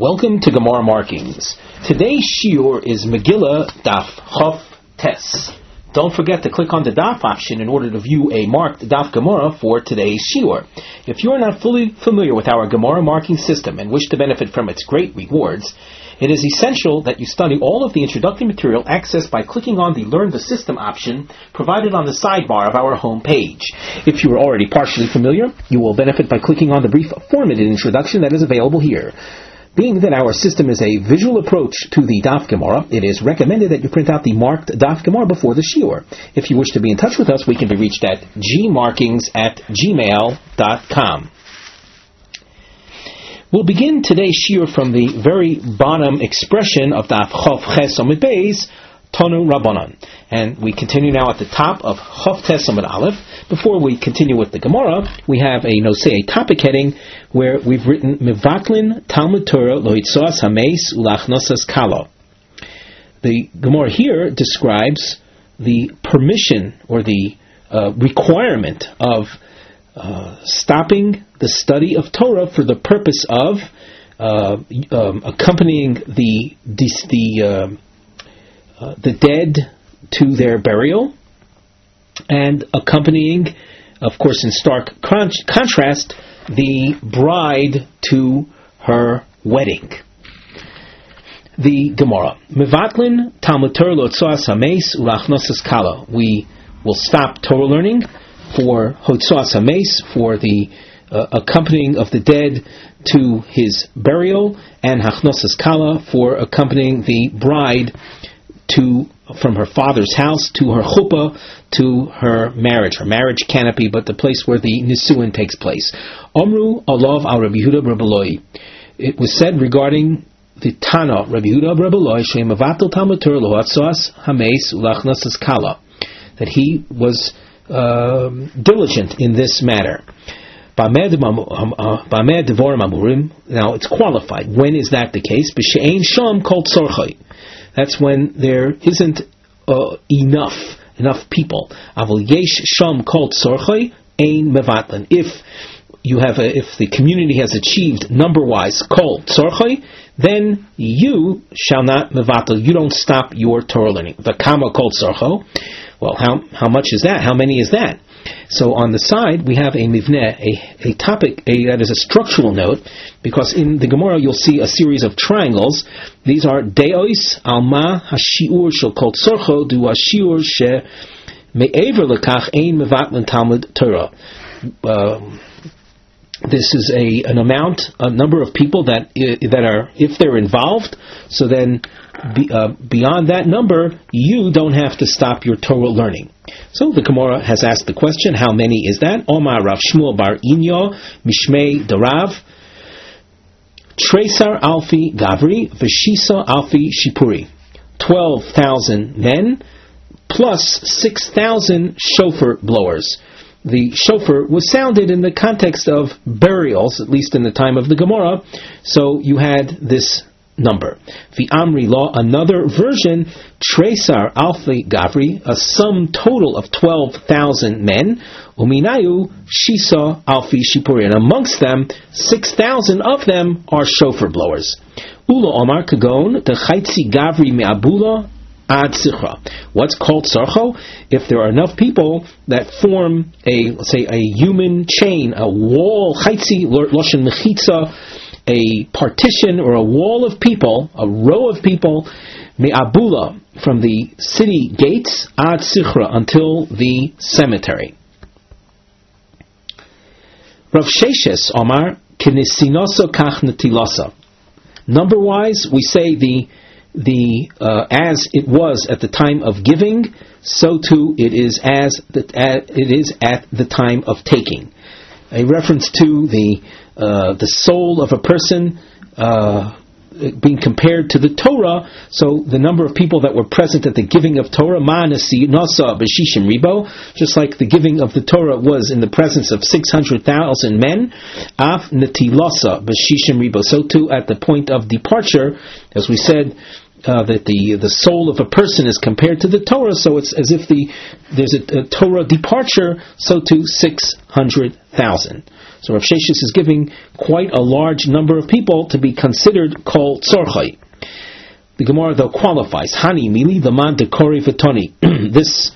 Welcome to Gemara Markings. Today's shiur is Megillah Daf Chof Tes. Don't forget to click on the Daf option in order to view a marked Daf Gemara for today's shiur. If you are not fully familiar with our Gemara marking system and wish to benefit from its great rewards, it is essential that you study all of the introductory material accessed by clicking on the Learn the System option provided on the sidebar of our home page. If you are already partially familiar, you will benefit by clicking on the brief formatted introduction that is available here. Being that our system is a visual approach to the Daf Gemara, it is recommended that you print out the marked Daf Gemara before the shiur. If you wish to be in touch with us, we can be reached at gmarkings@gmail.com. We'll begin today's shiur from the very bottom expression of Daf Chof Ches Amud Beis, Tonu Rabbanan. And we continue now at the top of Chof Tes Amud Aleph. Before we continue with the Gemara, we have a topic heading where we've written Mevatlin Talmud Torah Lo Yitzos Hameis Ulachnosas Kala. The Gemara here describes the permission or the requirement of stopping the study of Torah for the purpose of accompanying the dead to their burial, and accompanying, of course, in stark contrast, the bride to her wedding. The Gemara, Mevatlin Talmud Torah Lo Yitzos Hameis Ulachnosas Kala. We will stop Torah learning for Hotzos Hameis, for the accompanying of the dead to his burial, and Hachnosas Kala, for accompanying the bride from her father's house to her chuppah, to her marriage canopy, but the place where the nisuin takes place. Omru alav al Rabbi Yehuda Rabbi Eloi. It was said regarding the Tana Rabbi Yehuda Rabbi Eloi she'mevatel Talmud Torah lo hatzos hameis ulachnosas kala, that he was diligent in this matter. Now it's qualified. When is that the case? B'she'ein sham kol tzorchai. That's when there isn't enough people. Aval yesh sham kol tzorchai ein mevatlin. If the community has achieved number-wise kol tzorchai, then you shall not mevatel. You don't stop your Torah learning. V'kama kol tzorcho. Well, how much is that? How many is that? So on the side we have a mivneh, a topic, that is a structural note, because in the Gemara you'll see a series of triangles. These are deois alma hashiur shel kol tzorcho du hashiur she me'ever lekach ein mevatlin Talmud Torah. This is a number of people that are, if they're involved, so then beyond that number, you don't have to stop your Torah learning. So the Gemara has asked the question, how many is that? Omar Rav Shmuel Bar Inyo Mishmei Darav Tresar Alfi Gavri Veshisa Alfi Shipuri. 12,000 men plus 6,000 shofar blowers. The shofar was sounded in the context of burials, at least in the time of the Gemara, so you had this number. The Amri law, another version, Tresar Alfi Gavri, a sum total of 12,000 men, Uminayu Shisa Alfi Shipuri, and amongst them, 6,000 of them are shofar blowers. Ula Omar Kagon, the Chaitzi Gavri Me'abula, Ad Sichra. What's called Sarcho? If there are enough people that form a human chain, a wall, Chaitzi, Loshen Mechitza, a partition or a wall of people, a row of people, Me'abula, from the city gates, Ad Sichra, until the cemetery. Rav Sheshes Omar, Kinisinoso Kach Netilasa. Number-wise, we say the as it was at the time of giving, so too it is at the time of taking. A reference to the soul of a person being compared to the Torah. So the number of people that were present at the giving of Torah, ma'anasi nasa b'shishim ribo, just like the giving of the Torah was in the presence of 600,000 men, af netilasa b'shishim ribo. So too at the point of departure, as we said, that the soul of a person is compared to the Torah, so it's as if there's a Torah departure, so to 600,000. So Rav Sheshes is giving quite a large number of people to be considered called tzorchai. The Gemara though qualifies. Hani mili the man dekori v'toni. This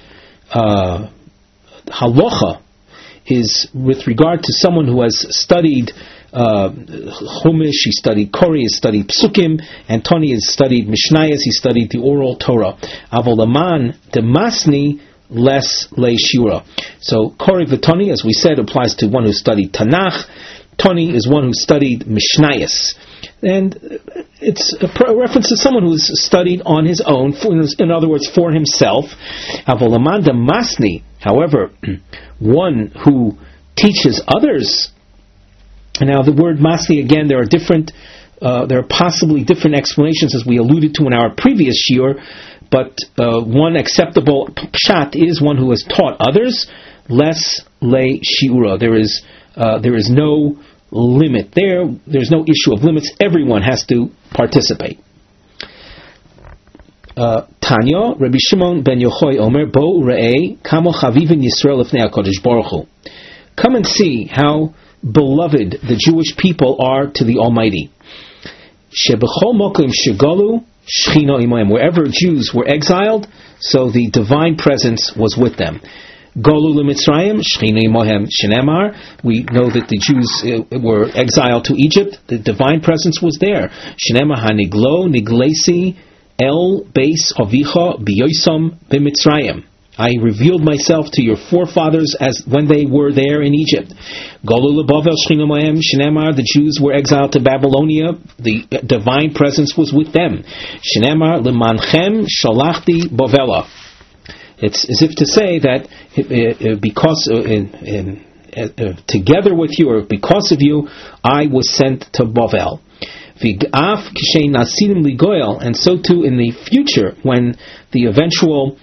halacha is with regard to someone who has studied Chumash, he studied Kori, he studied Psukim, and Toni has studied Mishnayos, he studied the oral Torah. Avol Aman Demasni less le Shura. So Kori v'Toni, as we said, applies to one who studied Tanakh. Toni is one who studied Mishnayos. And it's a reference to someone who's studied on his own, in other words, for himself. Avol Aman Demasni, however, one who teaches others. Now, the word masni, again, there are possibly different explanations, as we alluded to in our previous shiur, but one acceptable pshat is one who has taught others, less le shiura. There is no limit there. There's no issue of limits. Everyone has to participate. Tanya, Rabbi Shimon ben Yochai Omer, Bo Re'eh, Kamo Chavivin Yisrael Lifnei HaKadosh Baruch Hu. Come and see how beloved the Jewish people are to the Almighty. Wherever Jews were exiled, so the divine presence was with them. We know that the Jews were exiled to Egypt. The divine presence was there. El Beis Avicha B'Yosam B'Mitzrayim. I revealed myself to your forefathers as when they were there in Egypt. The Jews were exiled to Babylonia. The divine presence was with them. It's as if to say that because together with you, or because of you, I was sent to Bavel. And so too in the future, when the eventual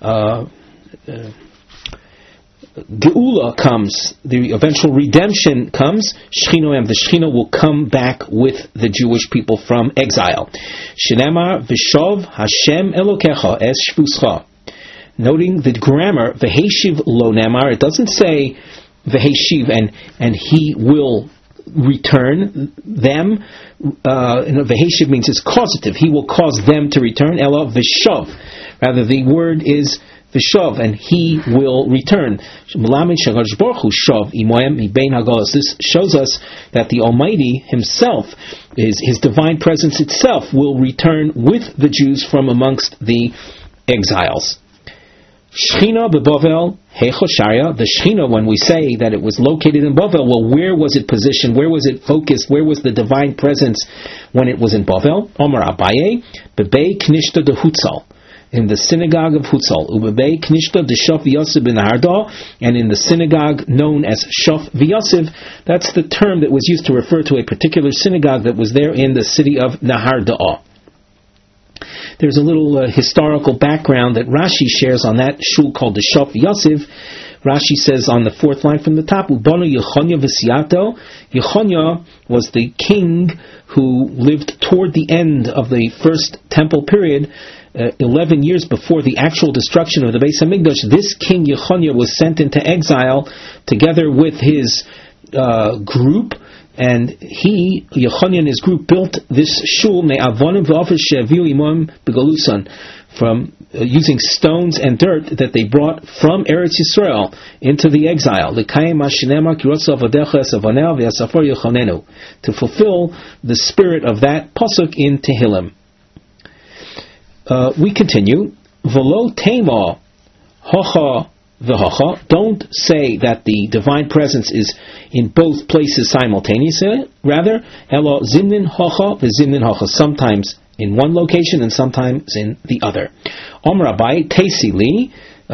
Geula comes, the eventual redemption comes, the Shechina will come back with the Jewish people from exile. Shenamar v'shov Hashem Elokecha es shvuscha. Noting the grammar, v'heshiv lo namar, it doesn't say v'heshiv and he will return them. V'heshiv means it's causative. He will cause them to return. Ela v'shov. Rather, the word is v'shov, and he will return. This shows us that the Almighty Himself, His divine presence itself, will return with the Jews from amongst the exiles. Shechina beBavel Hechosharia. The Shechina, when we say that it was located in Bavel, well, where was it positioned? Where was it focused? Where was the divine presence when it was in Bavel? Omar Abaye Bebei Knishta de Hutzal, in the synagogue of Hutzal, Ubebei Knishta de Shof V'Yosef ben Harda, and in the synagogue known as Shof V'Yosef. That's the term that was used to refer to a particular synagogue that was there in the city of Nahar Da'ah. There's a little historical background that Rashi shares on that shul called the Shof V'Yosef. Rashi says on the fourth line from the top, Ubano Yechonya V'Siato. Yechonya was the king who lived toward the end of the first temple period, 11 years before the actual destruction of the Beis Hamikdash. This king Yechonya was sent into exile together with his group, and Yechonya and his group built this shul me'avonim v'ofes she'aviu imam begalusan, from using stones and dirt that they brought from Eretz Yisrael into the exile. To fulfill the spirit of that pasuk in Tehillim. We continue. V'lo tema hacha v'hacha. Don't say that the divine presence is in both places simultaneously. Rather, elo zimnin hacha v'zimnin hacha. Sometimes in one location and sometimes in the other. Om Rabbi Tesi li.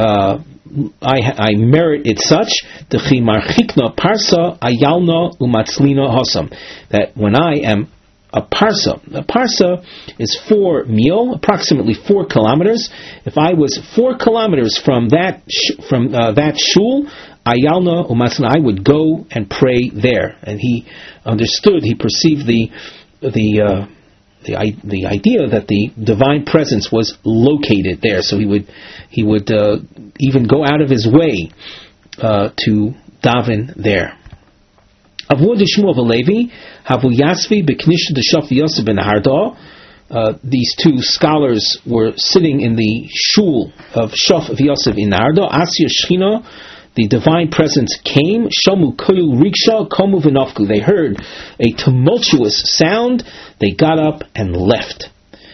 I merit it such dechi marchikna parsa ayalna umatzlina hasam. That when I am a parsa is 4 mil, approximately 4 kilometers. If I was 4 kilometers from that shul, ayalna umatzlina, I would go and pray there. And he understood, he perceived the the idea that the divine presence was located there. So he would even go out of his way to daven there. Avod Shmuel v'Levi Havu Yasvi b'Knisha d'Shaf Yosef ben Hardah. These two scholars were sitting in the shul of Shaf Yosef in Hardah. Asya Shechina, the divine presence came. Shomu koyu riksha komu v'nafku. They heard a tumultuous sound. They got up and left.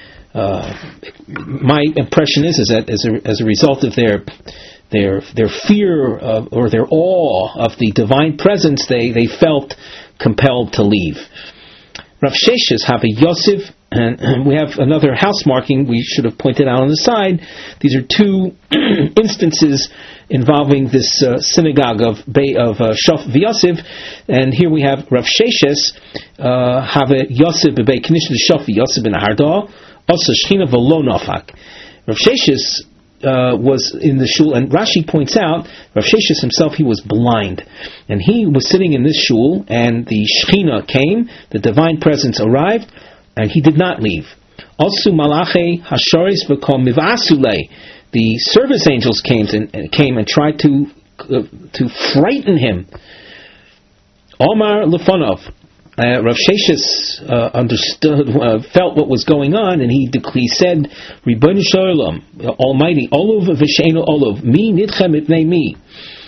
My impression is that as a result of their fear or their awe of the divine presence, they felt compelled to leave. Rav Sheshes have a Yosef, and we have another house marking we should have pointed out on the side. These are two instances involving this synagogue of Shaf v'Yosef, and here we have Rav Sheshes have a Yosef b'Bei Knish Shaf v'Yosef ben Hardah also Shechina v'lo nafak. Rav Sheshes was in the shul, and Rashi points out Rav Sheshes himself, he was blind, and he was sitting in this shul, and the Shechina came, the divine presence arrived, and he did not leave. Also Malache Hasharis v'Kol Mivasule, the service angels came and tried to frighten him. Omar Lefonov, Rav Sheshes understood, felt what was going on, and he said, Ribono shel olam, Almighty, Olov v'she'eino Olov, mi nidchem mipnei mi.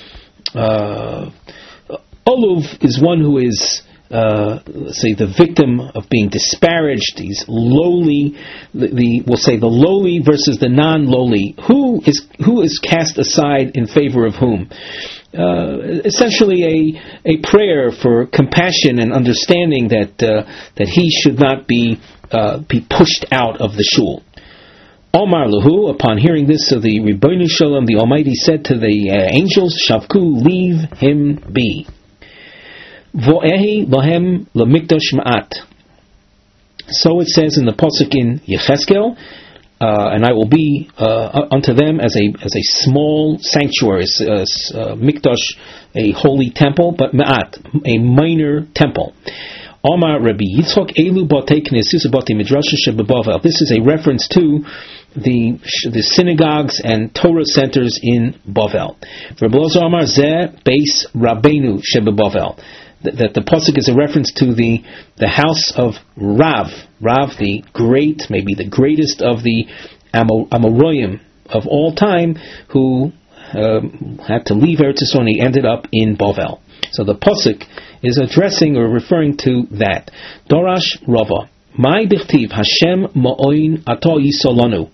Olov is one who is, let's say, the victim of being disparaged. He's lowly. We'll say the lowly versus the non-lowly. Who is cast aside in favor of whom? Essentially a prayer for compassion and understanding that he should not be pushed out of the shul. Omar Lahu, upon hearing this of the Ribono shel olam, the Almighty said to the angels, Shavku, leave him be. Vo'ehi lahem lemikdash ma'at. So it says in the pasuk in Yecheskel, and I will be unto them as a small sanctuary, mikdash, a holy temple, but ma'at, a minor temple. Omar Rabbi Yitzchok elu batei knesus batei midrashos shebebavel. This is a reference to the synagogues and Torah centers in Bavel. Rabbi Elazar Omar zeh beis Rabbeinu shebebavel. That the pasuk is a reference to the house of Rav, the great, maybe the greatest of the Amoraim of all time, who had to leave Eretz Yisrael and he ended up in Bavel. So the pasuk is addressing or referring to that. Dorash Rava, my dichtiv Hashem ma'oin ato yisolanu.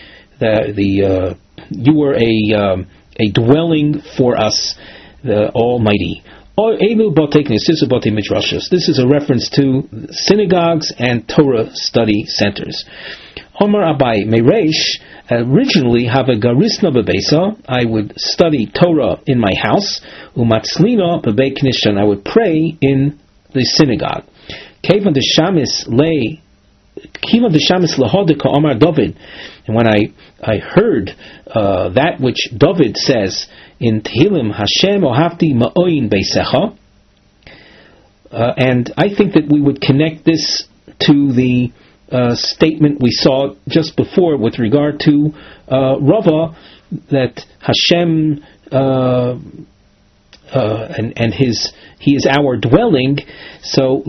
You were a dwelling for us, the Almighty. This is a reference to synagogues and Torah study centers. Omar Abai Meresh, originally have a garisna bebesa, I would study Torah in my house, umatzlina bebei knishan, I would pray in the synagogue. Kivan deshamis lehodika Omar David, and when I heard that which David says in Tehillim, Hashem ohavti ma'oin beisecha, and I think that we would connect this to the statement we saw just before with regard to Rava, that Hashem and he is our dwelling. So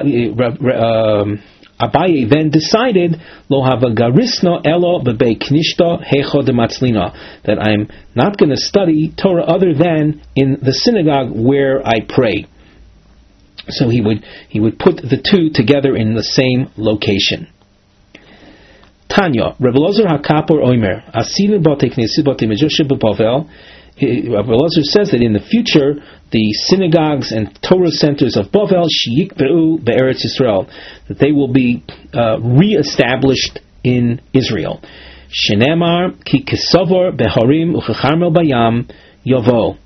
Abaye then decided lo hava garisna elo bebei knishta hecho dematzlina, that I'm not going to study Torah other than in the synagogue where I pray. So he would put the two together in the same location. Tanya, Rebbe Elazar HaKapor Omer, Asinu Batei Knesset Batei Midrash Bavel. Rebbe Elazar says that in the future, the synagogues and Torah centers of Bavel sheyikbeu be'eretz Yisrael, that they will be re-established in Israel. Shenemar ki kesavor beharim u'checharmel bayam yavo.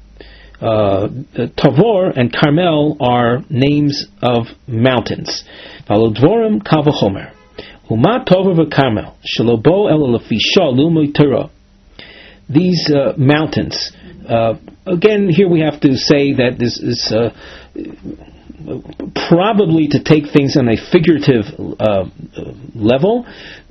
Tavor and Carmel are names of mountains. Valodvorim kavachomer. Huma Tavor v'Carmel shalobo ela lefisha lumoy Torah. These mountains. Again, here we have to say that this is probably to take things on a figurative level.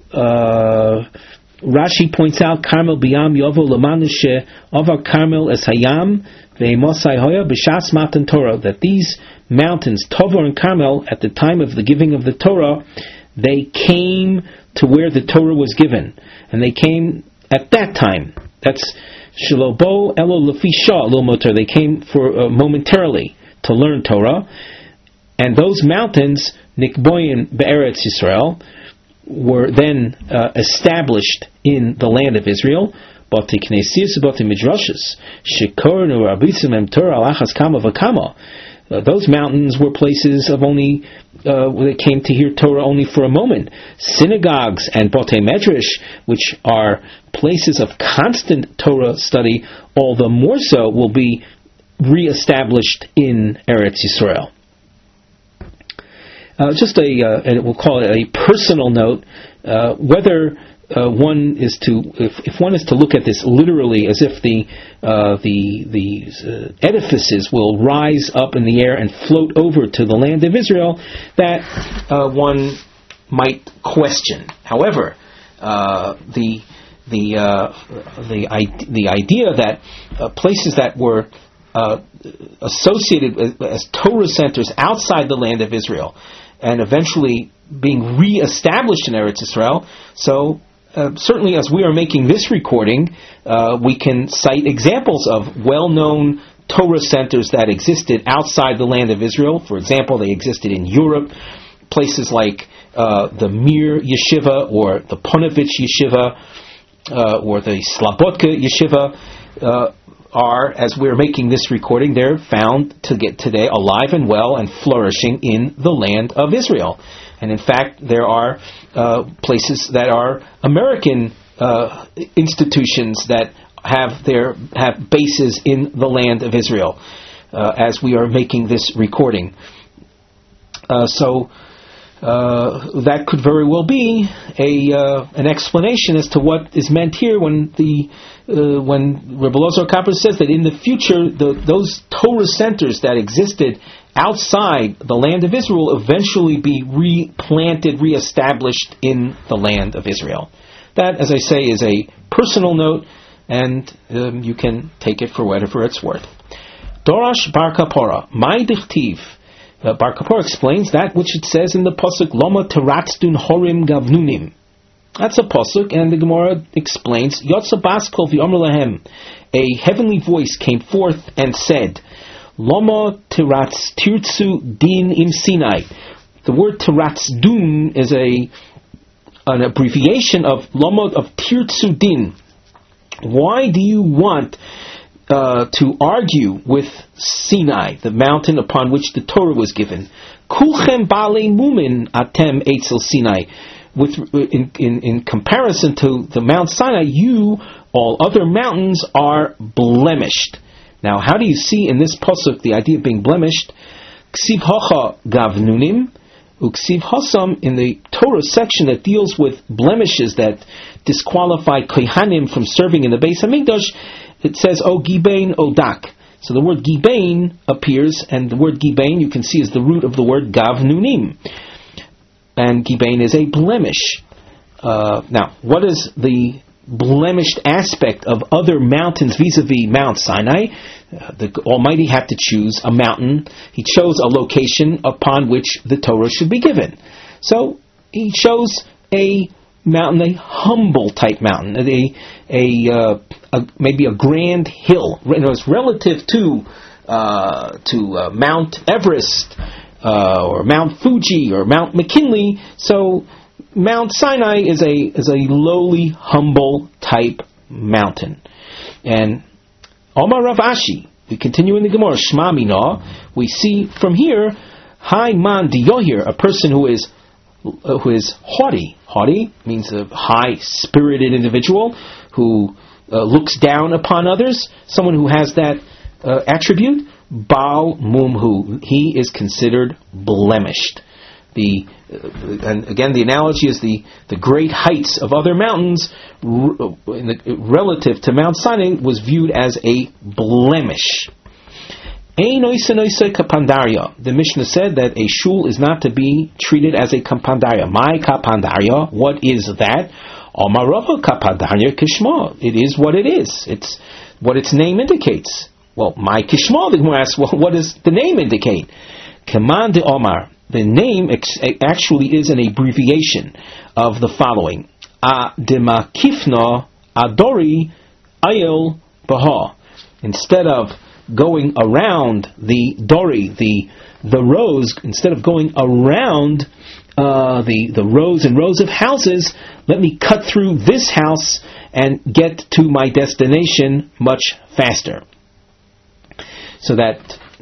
Rashi points out, Carmel biyam yovo lamanishe avar Carmel es hayam ve'mosai hoya b'shas matan Torah, that these mountains, Tovor and Carmel, at the time of the giving of the Torah, they came to where the Torah was given, and they came at that time. That's Shilobo Elo Lefisha Lomoter. They came for momentarily to learn Torah, and those mountains, Nikboyin Be'eretz Yisrael, were then established in the land of Israel. Bati Knesias, Bati Midrashas, Shekor Nu Rabitzim Em Torah Alachas Kama V'Kama. Those mountains were places of only where they came to hear Torah only for a moment. Synagogues and Botei Medrash, which are places of constant Torah study, all the more so will be re-established in Eretz Yisrael. Just and we'll call it a personal note, whether one is to, if one is to look at this literally, as if the edifices will rise up in the air and float over to the land of Israel, that one might question. However, the idea that places that were associated as Torah centers outside the land of Israel, and eventually being re-established in Eretz Yisrael, so certainly as we are making this recording, we can cite examples of well-known Torah centers that existed outside the land of Israel. For example, they existed in Europe, places like the Mir Yeshiva, or the Ponevezh Yeshiva, or the Slabotka Yeshiva, are, as we're making this recording, they're found to get today alive and well and flourishing in the land of Israel. And in fact, there are places that are American institutions that have bases in the land of Israel, as we are making this recording. So that could very well be an explanation as to what is meant here when Rebbe Elazar Kapper says that in the future those Torah centers that existed outside the land of Israel will eventually be replanted, reestablished in the land of Israel. That, as I say, is a personal note, and you can take it for whatever it's worth. Dorash Bar Kapora, my dichtiv. Bar Kapora explains that which it says in the pasuk Loma Teratzdun Horim Gavnunim. That's a pasuk, and the Gemara explains Yotza Baskol V'Omer Lahem. A heavenly voice came forth and said, Loma Teratz Tirtzu Din Im Sinai. The word Teratzdun is an abbreviation of Loma of Tirtzu Din. Why do you want to argue with Sinai, the mountain upon which the Torah was given? Kulchem Baalei Mumin Atem Eitzel Sinai. In comparison to the Mount Sinai, you, all other mountains, are blemished. Now, how do you see in this pasuk the idea of being blemished? Ksiv Hocha Gavnunim, Uksiv Hosam, in the Torah section that deals with blemishes that disqualify Kohanim from serving in the Beis Hamikdash, it says, O Gibein Odak. So the word Gibein appears, and the word Gibein you can see is the root of the word Gavnunim. And Gibein is a blemish. Now, what is the blemished aspect of other mountains vis-a-vis Mount Sinai? The Almighty had to choose a mountain. He chose a location upon which the Torah should be given. So he chose a mountain, a humble type mountain, maybe a grand hill. It was relative to Mount Everest, or Mount Fuji, or Mount McKinley. So Mount Sinai is a lowly, humble type mountain. And Omar Rav Ashi, we continue in the Gemara, Shma Mina, we see from here, Hai Man Diyohir, a person who is haughty. Haughty means a high-spirited individual who looks down upon others, someone who has that attribute. Baal Mumhu, he is considered blemished. And again, the analogy is the great heights of other mountains relative to Mount Sinai was viewed as a blemish. Ein oisa noisa kapandaria. The Mishnah said that a shul is not to be treated as a kapandaria. My kapandaria, what is that? Omarava kapandaria kishma. It is what it is. It's what its name indicates. Well, my kishma, the Gemara asks, well, what does the name indicate? Kaman de Omar. The name actually is an abbreviation of the following. Adema kifna adori ayel baha. Instead of going around the dori, the rows, instead of going around the rows and rows of houses, let me cut through this house and get to my destination much faster. So that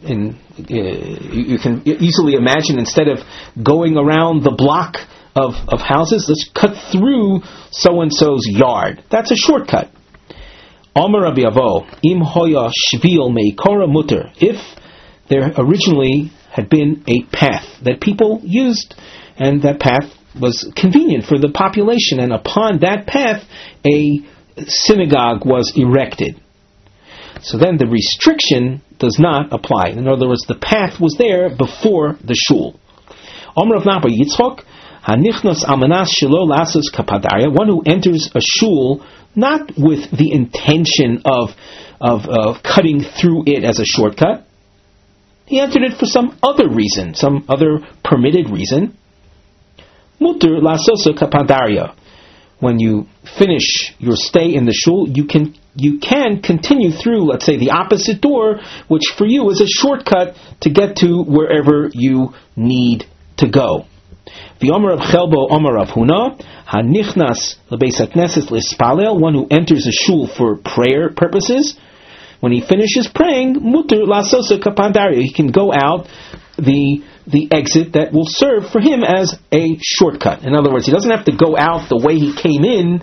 you can easily imagine, instead of going around the block of houses, let's cut through so-and-so's yard. That's a shortcut. Amar Rabbi Avo, im hoya shvil meikora mutter. If there originally had been a path that people used, and that path was convenient for the population, and upon that path a synagogue was erected, so then the restriction does not apply. In other words, the path was there before the shul. Amar Rav Nachman Yitzchok, hanichnas amanas shelo lasos kapadaria. One who enters a shul not with the intention of cutting through it as a shortcut. He entered it for some other reason, some other permitted reason. Mutter lasosa kapadaria. When you finish your stay in the shul, you can continue through, let's say, the opposite door, which for you is a shortcut to get to wherever you need to go. The Omer of Chelbo, Omer of Huna, Hanichnas lebeis hakneses lispalel, one who enters a shul for prayer purposes, when he finishes praying, mutter lasosa kapandaria, he can go out the exit that will serve for him as a shortcut. In other words, he doesn't have to go out the way he came in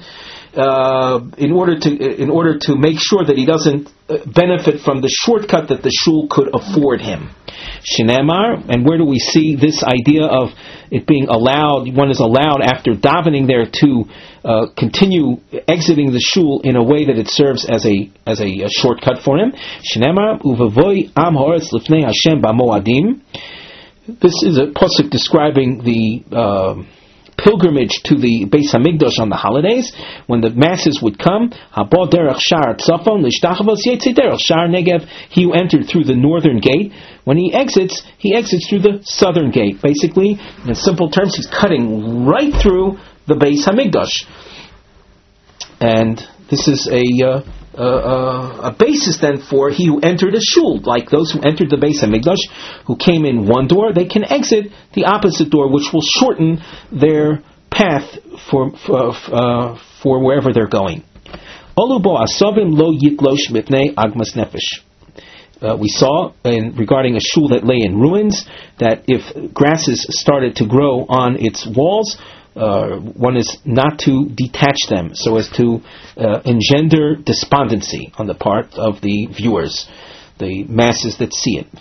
in order to make sure that he doesn't benefit from the shortcut that the shul could afford him. Shinemar, and where do we see this idea of it being allowed? One is allowed after davening there to continue exiting the shul in a way that it serves as a shortcut for him. Shinemar uvavoy am haaretz lifnei Hashem b'moadim. This is a pasuk describing the pilgrimage to the Beis Hamikdash on the holidays, when the masses would come. Habo derech shar tzafon lishtachavos yetze derech shar negev. He who entered through the northern gate, when he exits through the southern gate. Basically, in simple terms, he's cutting right through the Beis Hamikdash. And this is a basis then for he who entered a shul, like those who entered the Beis Hamikdash, who came in one door, they can exit the opposite door, which will shorten their path for wherever they're going. Olubo asovim lo yitlosh mipnei agmas nefesh. We saw regarding a shul that lay in ruins that if grasses started to grow on its walls, one is not to detach them so as to engender despondency on the part of the viewers, the masses that see it.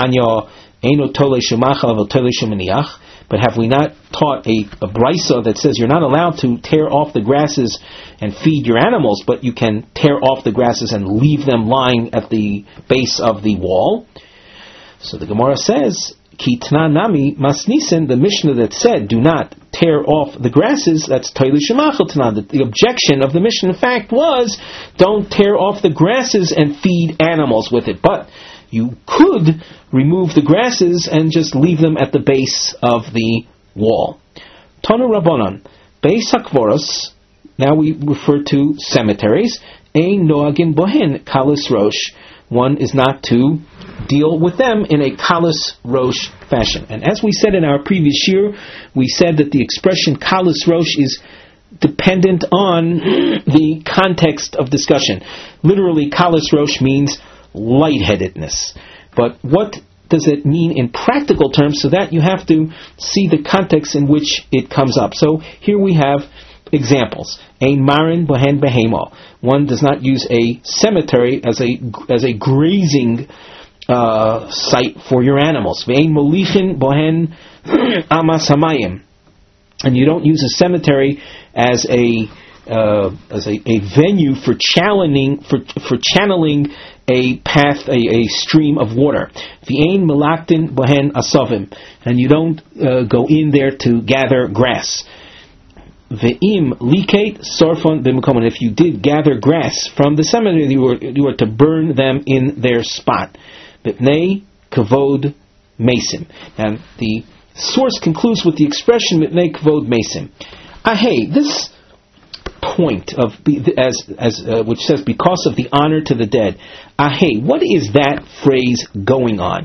But have we not taught a brisa that says you're not allowed to tear off the grasses and feed your animals, but you can tear off the grasses and leave them lying at the base of the wall? So the Gemara says, Kitna nami masnisen, the Mishnah that said do not tear off the grasses, that's Toili Shemachel Tanan. The objection of the Mishnah, in fact, was don't tear off the grasses and feed animals with it. But you could remove the grasses and just leave them at the base of the wall. Tanu Rabbanan, Beis HaKvoros, now we refer to cemeteries, Ein Noagin Bohen Kalis Rosh. One is not to deal with them in a kalis rosh fashion. And as we said in our previous year, we said that the expression kalis rosh is dependent on the context of discussion. Literally, kalis rosh means lightheadedness. But what does it mean in practical terms? So that you have to see the context in which it comes up. So here we have examples. Ein marin bohen behema. One does not use a cemetery as a grazing site for your animals. Ve'ein molichin bohen amas hamayim. And you don't use a cemetery as a venue for channeling a path, a stream of water. V'ein melaktin bohen asovim, and you don't go in there to gather grass. Ve'im likate sorfon b'mekom, and if you did gather grass from the cemetery, you were to burn them in their spot. Mipnei kavod mesim. And the source concludes with the expression mipnei kavod mesim. This point of which says because of the honor to the dead. What is that phrase going on?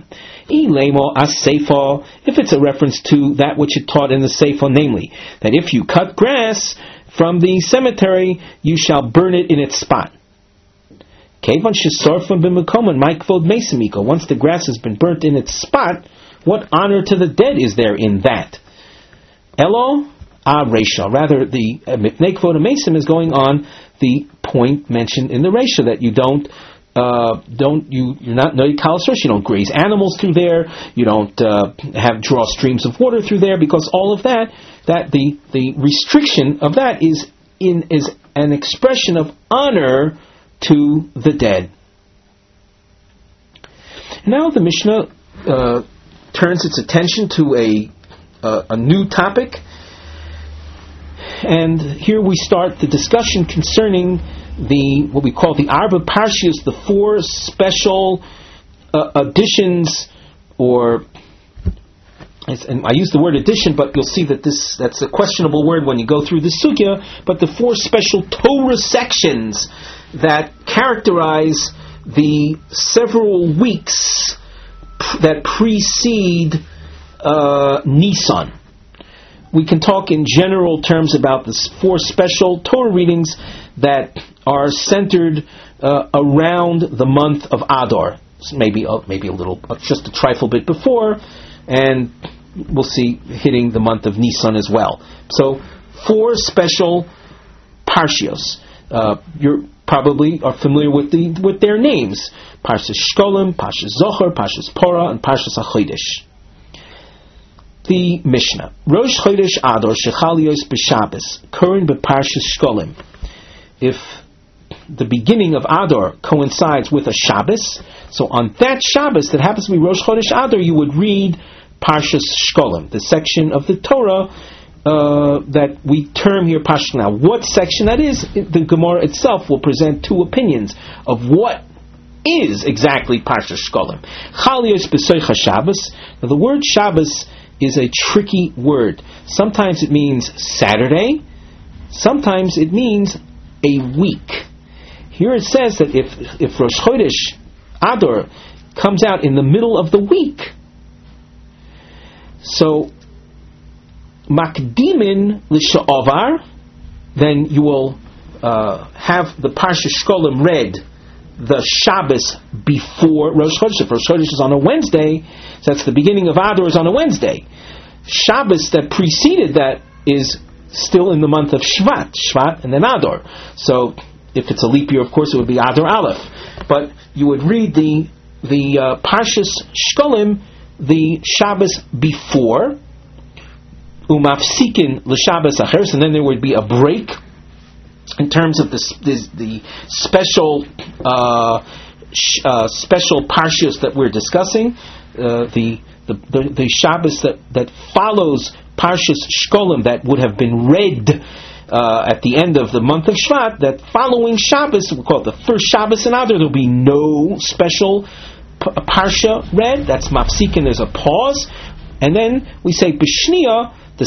If it's a reference to that which it taught in the Sefer, namely that if you cut grass from the cemetery, you shall burn it in its spot. Once the grass has been burnt in its spot, what honor to the dead is there in that? Elo Reisha. Rather, the Mipnei Kvod HaMesim is going on the point mentioned in the Reisha, that you you're not Noy Kalasrosh, you don't graze animals through there, you don't draw streams of water through there, because all of that the restriction of that is an expression of honor to the dead. Now the Mishnah turns its attention to a new topic. And here we start the discussion concerning what we call the Arba Parshios, the 4 special additions, and I use the word addition, but you'll see that that's a questionable word when you go through the Sugya, but the 4 special Torah sections that characterize the several weeks that precede Nisan. We can talk in general terms about the 4 special Torah readings that are centered around the month of Adar. Maybe a little, just a trifle bit before, and we'll see hitting the month of Nisan as well. So 4 special Parshios. You're probably are familiar with their names: Parshas Shkolim, Parshas Zohar, Parshas Porah, and Parshas HaChodesh. The Mishnah: Rosh Chodesh Adar Shechalios b'Shabbos Kurin b'Parshas Shkolim. If the beginning of Adar coincides with a Shabbos, so on that Shabbos that happens to be Rosh Chodesh Adar, you would read Parshas Shkolim, the section of the Torah that we term here Parshas. Now, what section that is, the Gemara itself will present 2 opinions of what is exactly Parshas Shkolim. Chalios b'Soich HaShabbos. Now, the word Shabbos is a tricky word. Sometimes it means Saturday, sometimes it means a week. Here it says that if Rosh Chodesh Adar comes out in the middle of the week, so Makdimin l'sha'avar, then you will have the Parsha Shkolim read the Shabbos before Rosh Chodesh. If Rosh Chodesh is on a Wednesday, so that's the beginning of Adar is on a Wednesday. Shabbos that preceded that is still in the month of Shvat, and then Adar. So if it's a leap year, of course, it would be Adar Aleph. But you would read the Parshas Shkolim, the Shabbos before, Umafsikin l'Shabbos Acheres, and then there would be a break in terms of the special Parshios that we're discussing. The Shabbos that follows Parshas Shkolim, that would have been read at the end of the month of Shvat, that following Shabbos, we call it the first Shabbos in Adar, there will be no special Parsha read. That's Mafsikin, there's a pause. And then we say B'Shniya, the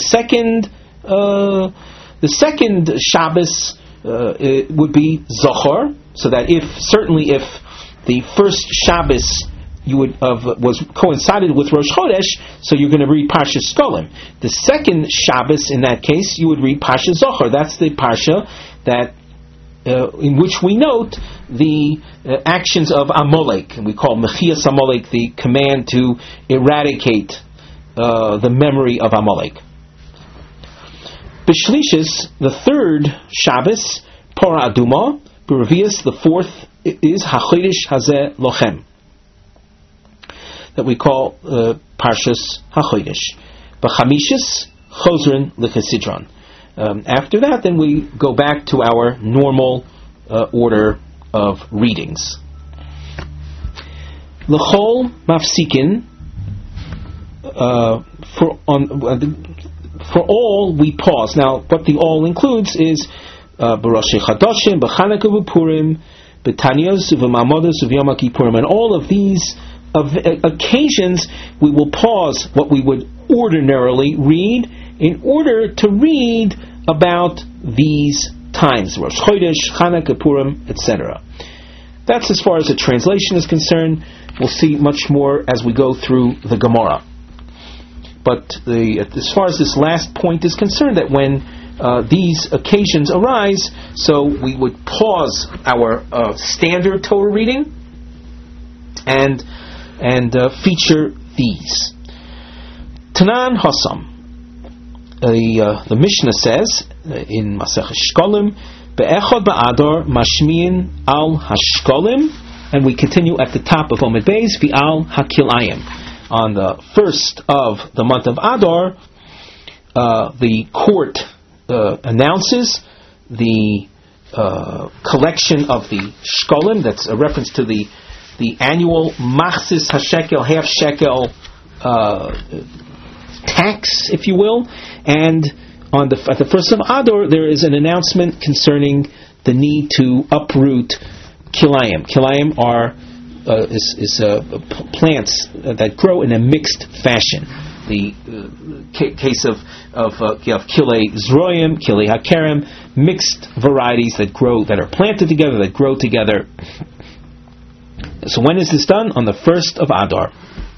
second Shabbos it would be Zohar, so that if the first Shabbos was coincided with Rosh Chodesh, so you're going to read Parshas Shkolim. The second Shabbos in that case, you would read Parshas Zohar. That's the Parsha that in which we note the actions of Amalek, and we call Mechias Amalek, the command to eradicate the memory of Amalek. B'Shlishis, the third Shabbos, Porah Aduma. B'Revius, the fourth is HaChodesh Hazeh Lochem, that we call Parshas HaChodesh. B'Chamishis, Chozrin L'Chesidron. After that, then we go back to our normal order of readings. L'chol mafsikin, for all we pause. Now, what the all includes is B'Rosh Chadashim, B'Chanukah, B'Purim, B'Tanyos, V'Mamodos, V'Yom Kippurim, and all of these occasions we will pause what we would ordinarily read in order to read about these times, Rosh Chodesh, Chanukah, Purim, etc. That's as far as the translation is concerned. We'll see much more as we go through the Gemara. But as far as this last point is concerned, that when these occasions arise, so we would pause our standard Torah reading and feature these. Tanan Hasam. The Mishnah says in Masech Shkolim, Be'echad ba'adar mashmiin al hashkolim, and we continue at the top of Omid Beis, V'al hakilayim. On the first of the month of Adar, the court announces the collection of the shkolim. That's a reference to the annual machzis hashekel, half shekel tax, if you will. And at the first of Adar, there is an announcement concerning the need to uproot kilayim. Kilayim are plants that grow in a mixed fashion. The case of kilei zroyim, kilei hakerem, mixed varieties that are planted together, that grow together. So when is this done? On the first of Adar.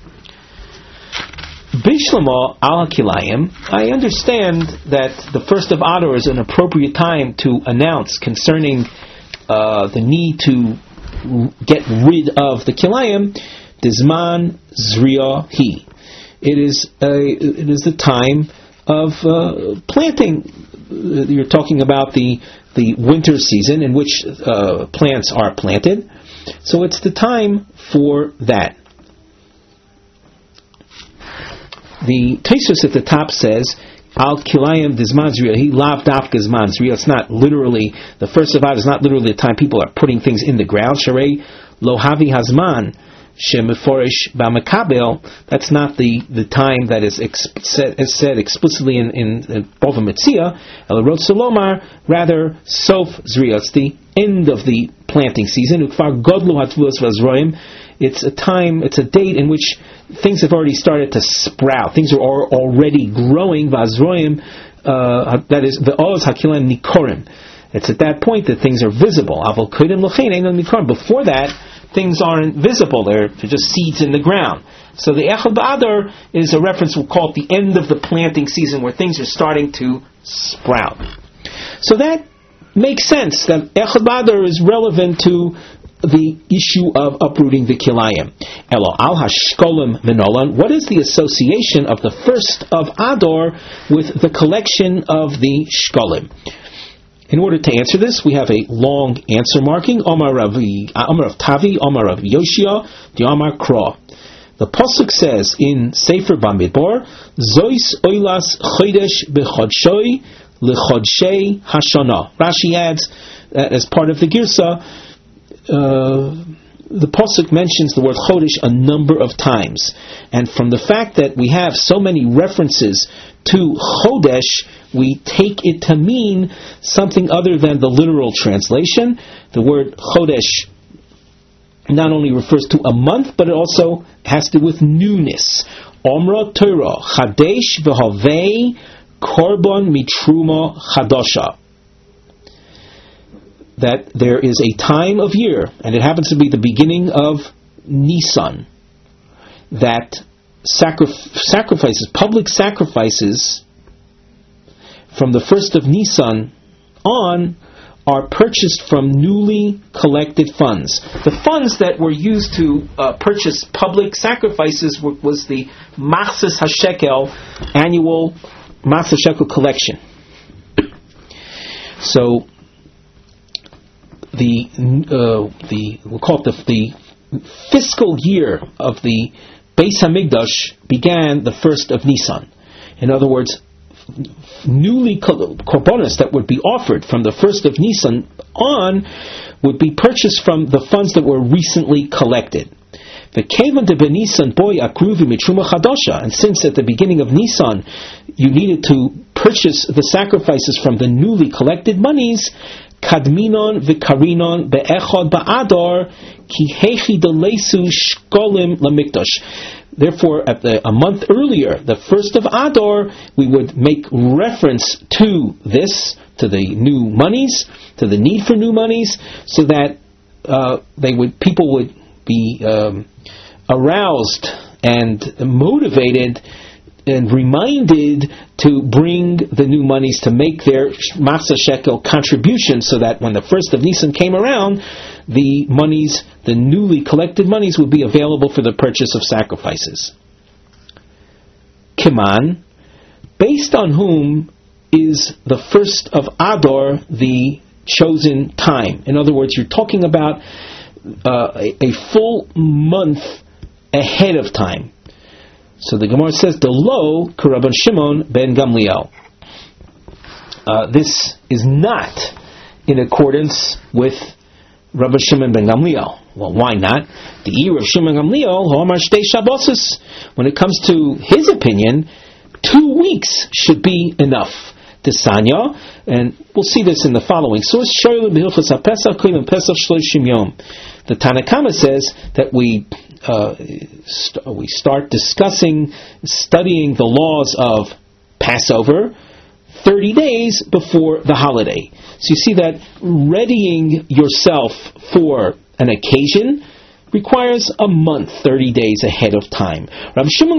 Bishlama al kilayim. I understand that the first of Adar is an appropriate time to announce concerning the need to get rid of the kilayim. Dizman zriya hi. It is the time of planting. You're talking about the winter season in which plants are planted. So it's the time for that. The Tosfos at the top says, Al kilayim dizman zriya hi lav dafka zman zriya. It's not literally, the first of Adar is not literally the time people are putting things in the ground. Sharei lo havi hazman shemeforish b'makabel. That's not the time that is said explicitly in Bava Metzia. El rot salomar, rather sof zriya. It's the end of the planting season. Ukfar godlu hatvuos v'azroim. It's a time, it's a date in which things have already started to sprout. Things are already growing. V'azroim, that is the oz hakilayim nikorim. It's at that point that things are visible. Aval kodim l'chein ein nikorim. Before that, things aren't visible. They're just seeds in the ground. So the Echad B'Adar is a reference, we'll call it the end of the planting season, where things are starting to sprout. So that makes sense that Echad B'Adar is relevant to the issue of uprooting the kilayim. Elo al hashkolim minolan. What is the association of the first of Adar with the collection of the shkolim? In order to answer this, we have a long answer marking. Omar of Tavi, Omar of Yoshia, the Omar Kra. The pasuk says in Sefer Bamidbar, Zois oilas chodesh bechodshoi lechodshei hashana. Rashi adds as part of the Girsa, the pasuk mentions the word chodesh a number of times, and from the fact that we have so many references to chodesh, we take it to mean something other than the literal translation. The word chodesh not only refers to a month, but it also has to do with newness. Omra Torah chadesh v'havei korban mitruma chadasha. That there is a time of year, and it happens to be the beginning of Nisan, that sacrifices, public sacrifices from the first of Nisan on are purchased from newly collected funds. The funds that were used to purchase public sacrifices was the Machzis HaShekel annual Machzis HaShekel collection. So we'll call it the fiscal year of the Beis Hamikdash began the first of Nisan. In other words, newly korbanos that would be offered from the first of Nisan on would be purchased from the funds that were recently collected. V'kevan de benisan boy akruvi mitruma chadosha. And since at the beginning of Nisan you needed to purchase the sacrifices from the newly collected monies, kadminon v'karinon be'echad ba'adar ki hechi delesu shkolim lamikdash. Therefore, a month earlier, the 1st of Adar, we would make reference to this, to the new monies, to the need for new monies, so that people would be aroused and motivated and reminded to bring the new monies, to make their Masa Shekel contribution, so that when the 1st of Nisan came around, the monies, the newly collected monies, would be available for the purchase of sacrifices. Kiman, based on whom is the 1st of Adar the chosen time? In other words, you're talking about a full month ahead of time. So the Gemara says, the lo Rabban Shimon ben Gamliel. This is not in accordance with Rabban Shimon ben Gamliel. Well, why not? The Rav Shimon ben Gamliel, Ho'amar Shtei Shabbosos. When it comes to his opinion, 2 weeks should be enough. Desanya, and we'll see this in the following source. The Tanakama says that we start studying the laws of Passover 30 days before the holiday. So you see that readying yourself for an occasion requires a month, 30 days ahead of time. Rav Shimon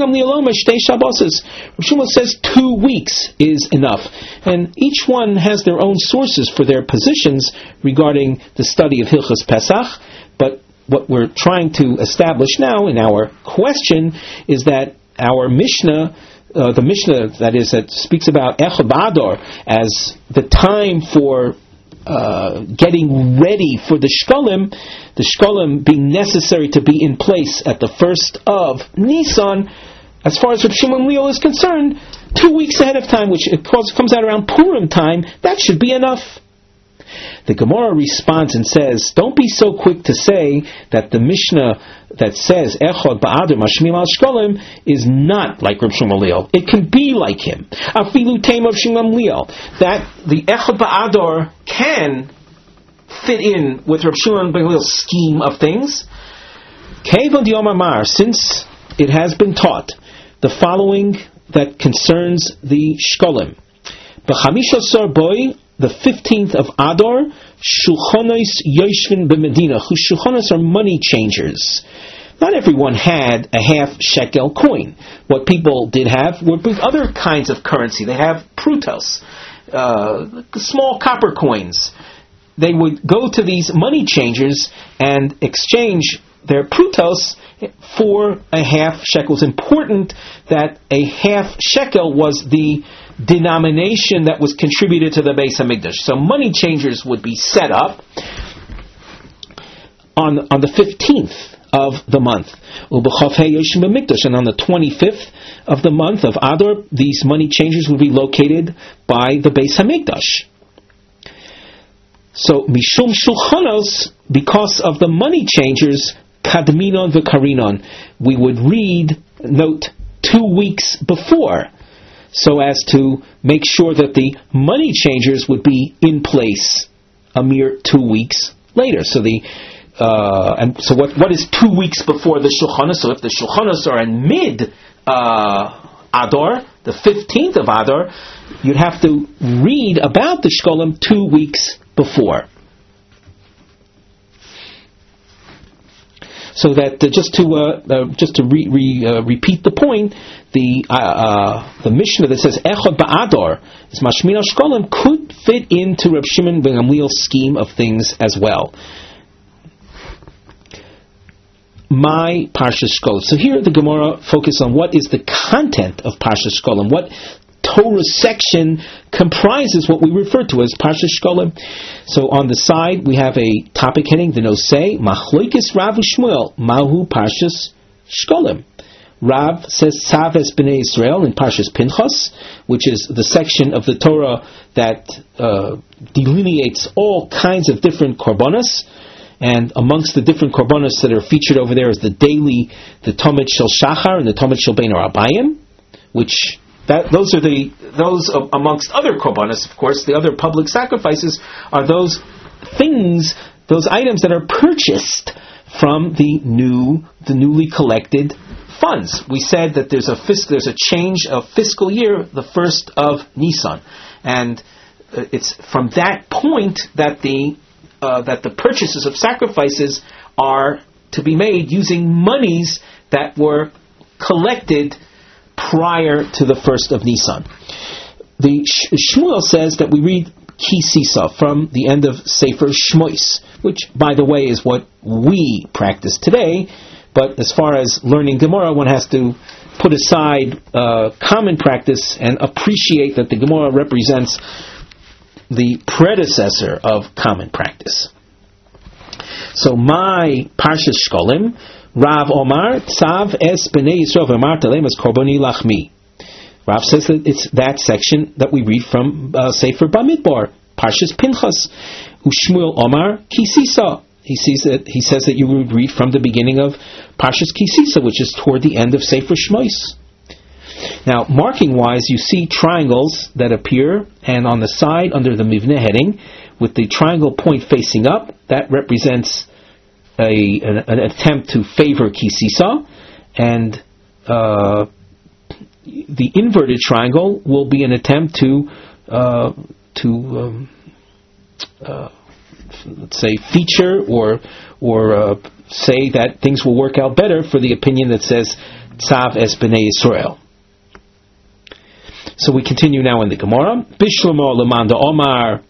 says 2 weeks is enough. And each one has their own sources for their positions regarding the study of Hilchos Pesach. But what we're trying to establish now in our question is that our Mishnah, the Mishnah that speaks about Echad Ba'adar as the time for getting ready for the shkolim being necessary to be in place at the 1st of Nisan, as far as Rav Shimon Gamliel is concerned, 2 weeks ahead of time, which comes out around Purim time, that should be enough. The Gemara responds and says, don't be so quick to say that the Mishnah that says Echad Ba'adar Mashmim al Shkolim is not like Rav Shimon Gamliel. It can be like him. Afilu Teim Rav Shimon Gamliel, that the Echad Ba'adar can fit in with Rav Shimon Gamliel's scheme of things. Kevon Diomar Mar, since it has been taught the following that concerns the Shkolim. B'chamisha boy, the 15th of Adar, Shulchanos Yoshvin b'Medina, whose Shulchanos are money changers. Not everyone had a half shekel coin. What people did have were other kinds of currency. They have prutos, small copper coins. They would go to these money changers and exchange their prutos for a half shekel. It's important that a half shekel was the denomination that was contributed to the Beis Hamikdash. So money changers would be set up on the 15th of the month. And on the 25th of the month of Adar, these money changers would be located by the Beis Hamikdash. So Mishum Shulchanos, because of the money changers, Kadminon v'Karinon, we would note 2 weeks before, so as to make sure that the money changers would be in place a mere 2 weeks later. So what is 2 weeks before the Shulchanos? So if the Shulchanos are in mid Adar, the 15th of Adar, you'd have to read about the Shkolim 2 weeks before. So that just to repeat the point, the Mishnah that says Echad Ba'adar is Mashmin al Shkolim could fit into Reb Shimon ben Gamliel's scheme of things as well. My Parshas Shkolim. So here the Gemara focuses on what is the content of Parshas Shkolim. What Torah section comprises what we refer to as Parshas Shkolim. So on the side we have a topic heading, the Nosei, Machloikis Rav Shmuel, Mahu Parshas Shkolim. Rav says Tzaves B'nai Israel in Parshas Pinchas, which is the section of the Torah that delineates all kinds of different korbanos, And amongst the different korbanos that are featured over there is the Tomid Shel Shachar and the Tomid Shel Bein Arabayim, which those amongst other korbanos, of course, the other public sacrifices are those things, those items that are purchased from the newly collected funds. We said that there's a change of fiscal year, the 1st of Nisan, and it's from that point that the purchases of sacrifices are to be made using monies that were collected prior to the 1st of Nisan. The Shmuel says that we read Kisisa from the end of Sefer Shmois, which, by the way, is what we practice today. But as far as learning Gemara, one has to put aside common practice and appreciate that the Gemara represents the predecessor of common practice. So, my Parshas Shkolim, Rav Omar, Tzav es b'nei Yisrael v'amar talem as korboni lachmi. Rav says that it's that section that we read from Sefer Bamidbar, Parshas Pinchas. Ushmuel Omar Kisisa. He says that you would read from the beginning of Parshas Kisisa, which is toward the end of Sefer Shmois. Now, marking-wise, you see triangles that appear, and on the side, under the Mivneh heading, with the triangle point facing up, that represents an attempt to favor Kisisa, and the inverted triangle will be an attempt to let's say, feature or say that things will work out better for the opinion that says Tzav es b'nei Yisrael. So we continue now in the Gemara. Bishlomo lemanda Omar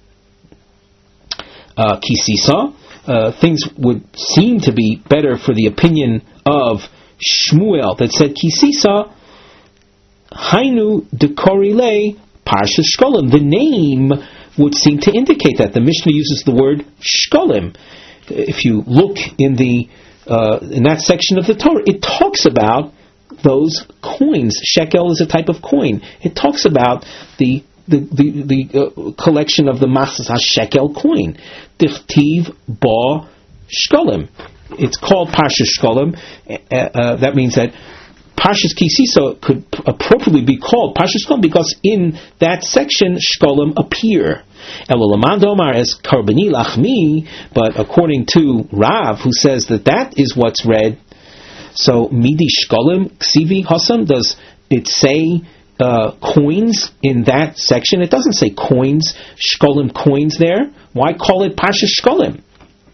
Kisisa. Things would seem to be better for the opinion of Shmuel that said Kisisa. Hainu dekorile Parshas Shkolim. The name would seem to indicate that. The Mishnah uses the word Shkolim. If you look in that section of the Torah, it talks about those coins. Shekel is a type of coin. It talks about the collection of the Masas HaShekel coin. Dichtiv ba Shkolim. It's called Parshas Shkolim. That means that Parshas Kisisa could appropriately be called Parshas Shkolim because in that section Shkolim appear. Elolamand Omar as Karbani Lachmi, but according to Rav, who says that is what's read, so Midi Shkolim Ksivi Hasam, does it say coins in that section? It doesn't say coins, Shkolim coins there. Why call it Parshas Shkolim?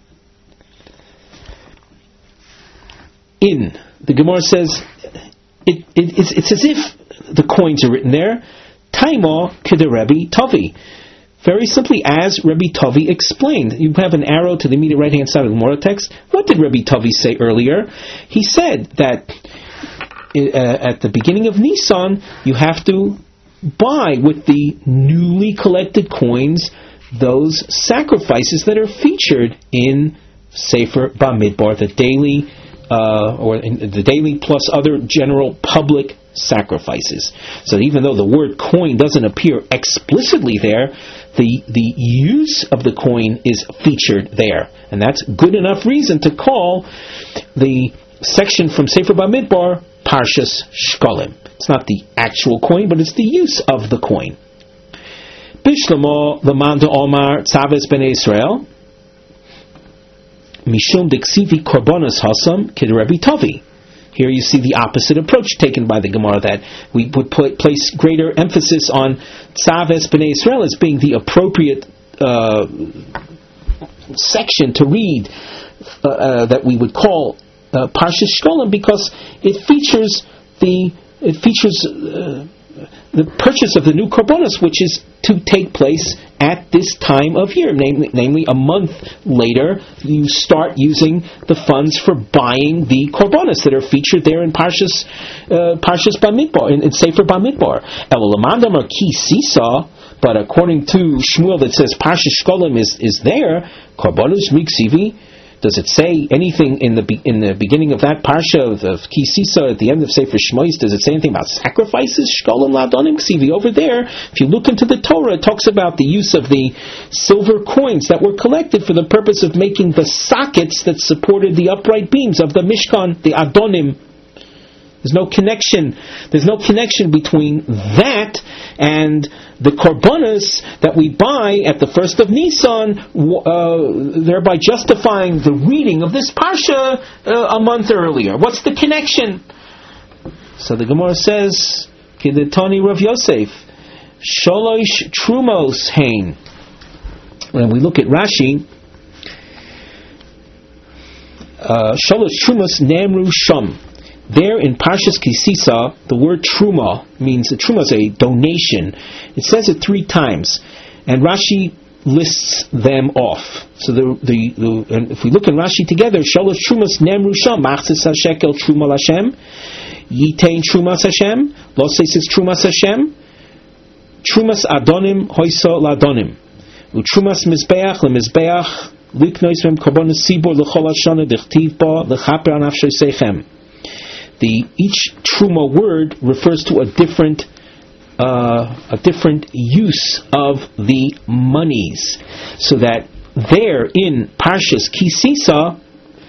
The Gemara says it's as if the coins are written there. Taima K'derebi Tavi. Very simply, as Rabbi Tavi explained. You have an arrow to the immediate right-hand side of the Gemara text. What did Rabbi Tavi say earlier? He said that at the beginning of Nisan, you have to buy with the newly collected coins those sacrifices that are featured in Sefer Bamidbar, the daily plus other general public sacrifices. So even though the word coin doesn't appear explicitly there, the use of the coin is featured there, and that's good enough reason to call the section from Sefer Bamidbar Parshas Shkolim. It's not the actual coin, but it's the use of the coin. Bishlomo Lamanda Omar Tzaves Bnei Israel Mishum Deksivi Korbanos Hasam Kid Rabbi Tavi. Here you see the opposite approach taken by the Gemara, that we would place greater emphasis on Tzaves Bnei Israel as being the appropriate section to read that we would call Parshas Shkolim, because it features the purchase of the new korbanos, which is to take place at this time of year, namely a month later. You start using the funds for buying the korbanos that are featured there in Parshas Bamidbar, in Sefer Bamidbar. Elolamandam or Ki Sisa, but according to Shmuel that says Parshas Shkolim is there, korbanos miksivi Does it say anything in the beginning of that parsha of Ki Sisa at the end of Sefer Shmois? Does it say anything about sacrifices? Shkolim la'adonim ksivi. Over there, if you look into the Torah, it talks about the use of the silver coins that were collected for the purpose of making the sockets that supported the upright beams of the Mishkan, the Adonim. There's no connection. There's no connection between that and the korbanos that we buy at the first of Nisan, thereby justifying the reading of this parsha a month earlier. What's the connection? So the Gemara says, Kidetani Rav Yosef, Sholosh Trumos Hain. When we look at Rashi, Sholosh Trumos Namru Sham. There in Parshas Ki Sisa, the word truma means truma is a donation. It says it 3 times, and Rashi lists them off. So and if we look in Rashi together, Shalosh Trumas Nemru Sham Machzis HaShekel Truma Lashem Yitain Trumas Hashem Losesis Trumas Hashem Trumas Adonim Hoyso Ladonim Utrumas Mizbeach LeMizbeach Liknois Mem Korbanos Sibor L'Chol Hashana Dichtiv Ba L'Chaper Anafshay Seichem. Each truma word refers to a different use of the monies, so that there in Parshas Ki Sisa,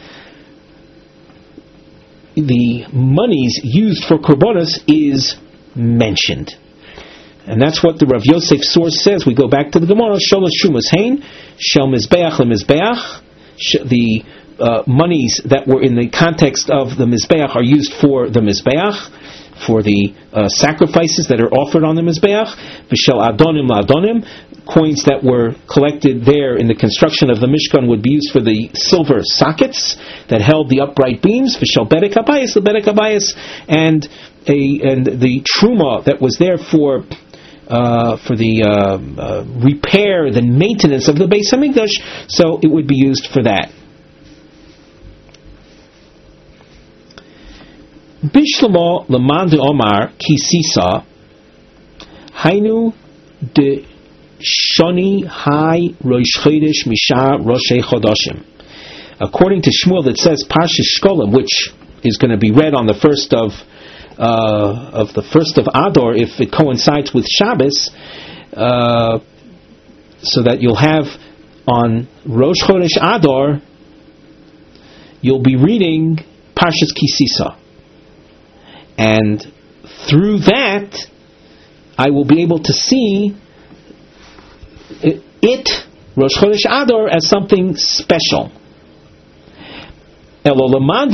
the monies used for korbanos is mentioned, and that's what the Rav Yosef source says. We go back to the Gemara. Sholosh Trumas Hain Shel Mizbeach LeMizbeach. The monies that were in the context of the Mizbeach are used for the Mizbeach, for the sacrifices that are offered on the Mizbeach. V'shel Adonim LaAdonim, coins that were collected there in the construction of the Mishkan would be used for the silver sockets that held the upright beams. V'shel Bedek Habayis, the Bedek Habayis, and the Truma that was there for the repair, the maintenance of the Beis Hamikdash, so it would be used for that. Bishlomo Laman de Omar Ki Sisa Hainu de Shoni Hai Rosh Chodesh Misha Roshei Chodashim. According to Shmuel, it says Parshas Shkolim, which is going to be read on the first of Adar, if it coincides with Shabbos, so that you'll have on Rosh Chodesh Adar, you'll be reading Parshas Ki Sisa. And through that, I will be able to see it, Rosh Chodesh Adar, as something special. According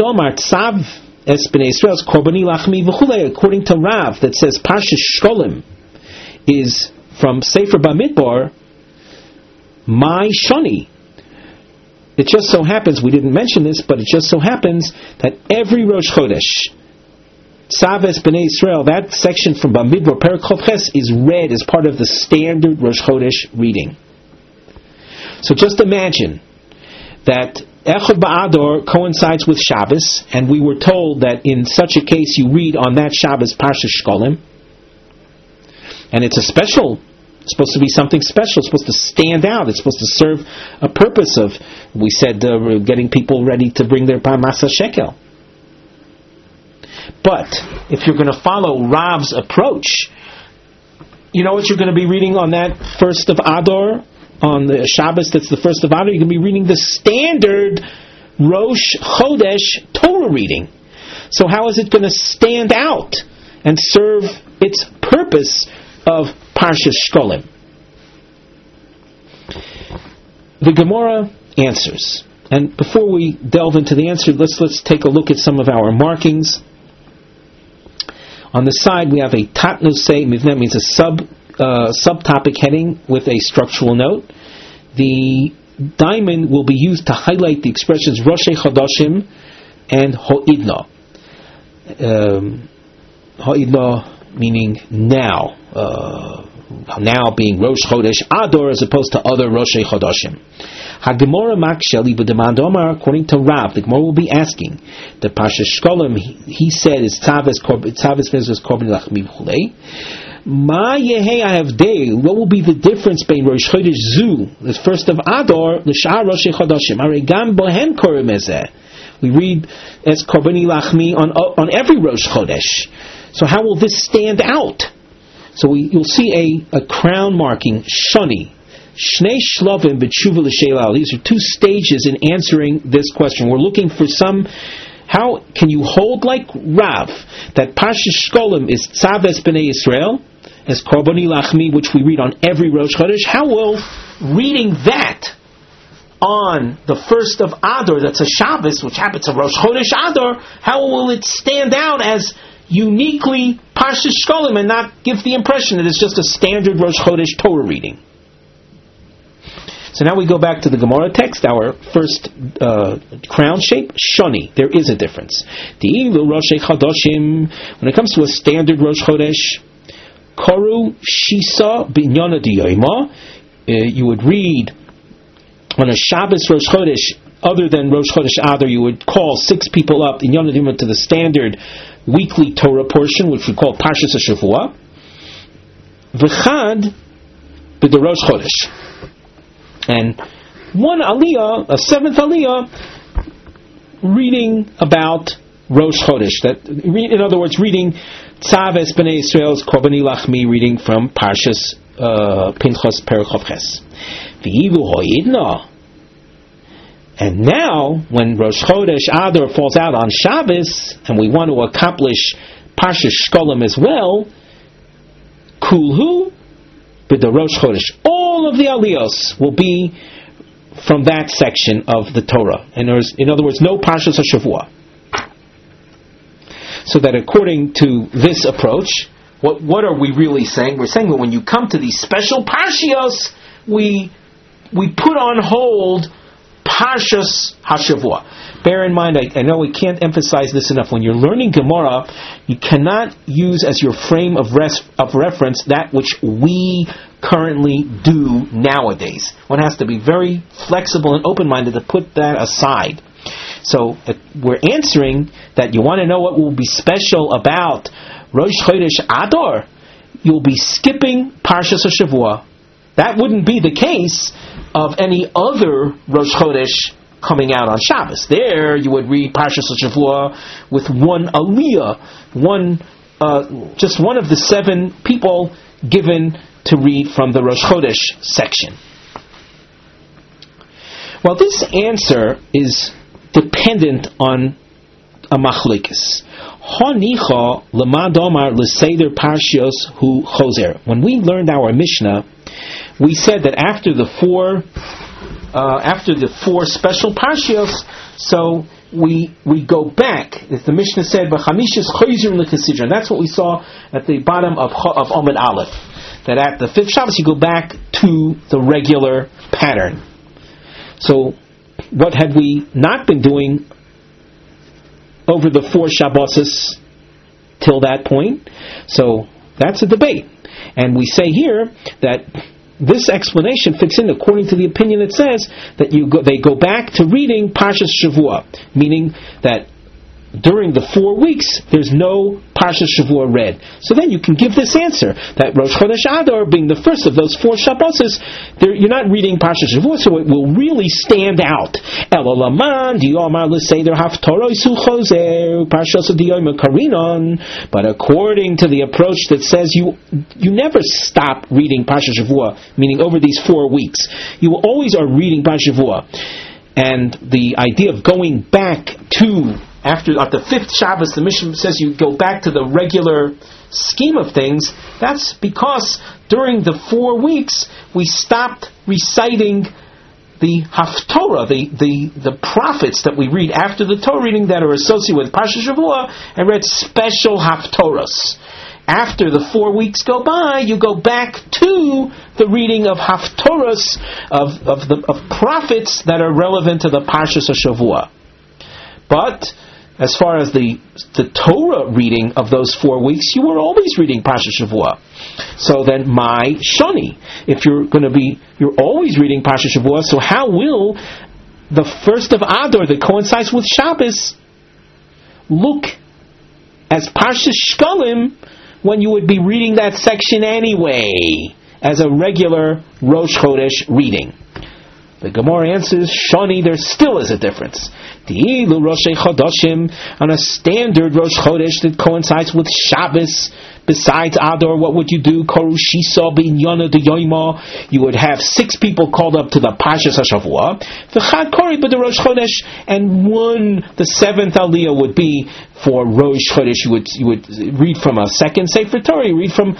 to Rav, that says Parshas Shkolim is from Sefer Bamidbar, my Shani. It just so happens, we didn't mention this, but it just so happens that every Rosh Chodesh, Tzaves B'nai Yisrael, that section from Bamidbar Perek Chavches, is read as part of the standard Rosh Chodesh reading. So just imagine that Echad Ba'ador coincides with Shabbos, and we were told that in such a case you read on that Shabbos Parshas Shkolim, and it's a special, it's supposed to be something special, it's supposed to stand out, it's supposed to serve a purpose of, we said, getting people ready to bring their Parmas HaShekel. But if you're going to follow Rav's approach, you know what you're going to be reading on that first of Adar, on the Shabbos that's the first of Adar? You're going to be reading the standard Rosh Chodesh Torah reading. So how is it going to stand out and serve its purpose of Parshas Shkolim? The Gemara answers. And before we delve into the answer, let's take a look at some of our markings. On the side, we have a Tatnusei Mivneh, means a subtopic heading with a structural note. The diamond will be used to highlight the expressions Roshei Chodashim and Ho'idla. Ho'idla meaning now. Now being Rosh Chodesh Adar as opposed to other Roshei Chodashim. HaGemora Maksheli B'Demand Omar, according to Rav, the Gemara will be asking the Parshas Shkolim, he said is Tzaves Mezvos Korban Lachmi V'chulei. Ma Yehe Ahavdei, what will be the difference between Rosh Chodesh Zu, the first of Adar, L'Shar Rosh Chodashim, Aregam Bohem Korim Ezeh. We read as Korbani Lachmi on every Rosh Chodesh. So how will this stand out? So you'll see a crown marking, Shani. Shnei Shlovim B'tshuva L'Sheila. These are two stages in answering this question. We're looking for how can you hold like Rav that Parshas Shkolim is Tzaves B'nei Yisrael, as Korbani Lachmi, which we read on every Rosh Chodesh? How will reading that on the first of Adar, that's a Shabbos, which happens to Rosh Chodesh Adar, how will it stand out as uniquely Parshas Shkolim and not give the impression that it's just a standard Rosh Chodesh Torah reading? So now we go back to the Gemara text, our first crown shape, Shani. There is a difference. When it comes to a standard Rosh Chodesh, Koru Shisa Binyana Diyayma, you would read on a Shabbos Rosh Chodesh, other than Rosh Chodesh Adar, you would call 6 people up in Yonah Diyayma to the standard weekly Torah portion, which we call Parshas HaShavua. V'chad b'da Rosh Chodesh. And one aliyah, a 7th aliyah, reading about Rosh Chodesh. In other words, reading Tzaves B'nei Yisrael's Korbani Lachmi, reading from Parshas Pinchas Perek Chav Ches. V'yivu ho'idna. And now, when Rosh Chodesh Adar falls out on Shabbos, and we want to accomplish Parshas Shkolim as well, Kulhu B'da Rosh Chodesh. All of the aliyos will be from that section of the Torah. And there's, in other words, no Parshas HaShavua. So that according to this approach, what are we really saying? We're saying that when you come to these special Parshios, we put on hold Parshas HaShavua. Bear in mind, I know we can't emphasize this enough. When you're learning Gemara, you cannot use as your frame of reference that which we currently do nowadays. One has to be very flexible and open-minded to put that aside. So we're answering that you want to know what will be special about Rosh Chodesh Adar, you'll be skipping Parshas HaShavua. That wouldn't be the case of any other Rosh Chodesh coming out on Shabbos. There you would read Parshas HaShavua with one aliyah, just one of the 7 people given to read from the Rosh Chodesh section. Well, this answer is dependent on a machlekes. Hanicha lemadomar l'seder parshios hu choser. When we learned our Mishnah, we said that after the four special parshios, so we go back. As the Mishnah said, "B'chamishas choser l'kasidron." That's what we saw at the bottom of Amud Aleph. That at the 5th Shabbos you go back to the regular pattern. So, what had we not been doing over the 4 Shabboses till that point? So that's a debate. And we say here that this explanation fits in according to the opinion that says that they go back to reading Parshas Shavua, meaning that during the 4 weeks there's no Parshas Shavua read. So then you can give this answer that Rosh Chodesh Adar being the first of those 4 Shabboses, you're not reading Parshas Shavua, so it will really stand out. But according to the approach that says you never stop reading Parshas Shavua, meaning over these 4 weeks, you always are reading Parshas Shavua, and the idea of going back to at the 5th Shabbos, the Mishnah says you go back to the regular scheme of things. That's because during the 4 weeks we stopped reciting the Haftorah, the prophets that we read after the Torah reading that are associated with Parshas Shavua, and read special Haftorahs. After the 4 weeks go by, you go back to the reading of Haftorahs of prophets that are relevant to the Parshas Shavua. But as far as the Torah reading of those 4 weeks, you were always reading Parshas Shavua. So then, my Shani, if you're always reading Parshas Shavua, so how will the 1st of Adar that coincides with Shabbos look as Parshas Shkolim when you would be reading that section anyway, as a regular Rosh Chodesh reading? The Gemara answers, Shani, there still is a difference. Di'ilu Rosh Chodashim, on a standard Rosh Chodesh that coincides with Shabbos, besides Adar, what would you do? Koru Shisa B'inyana D'Yoyma, you would have 6 people called up to the Parshas HaShavua, V'chad Kori B'da Rosh Chodesh, and the 7th Aliyah would be for Rosh Chodesh. You would read from a second Sefer Torah. You read from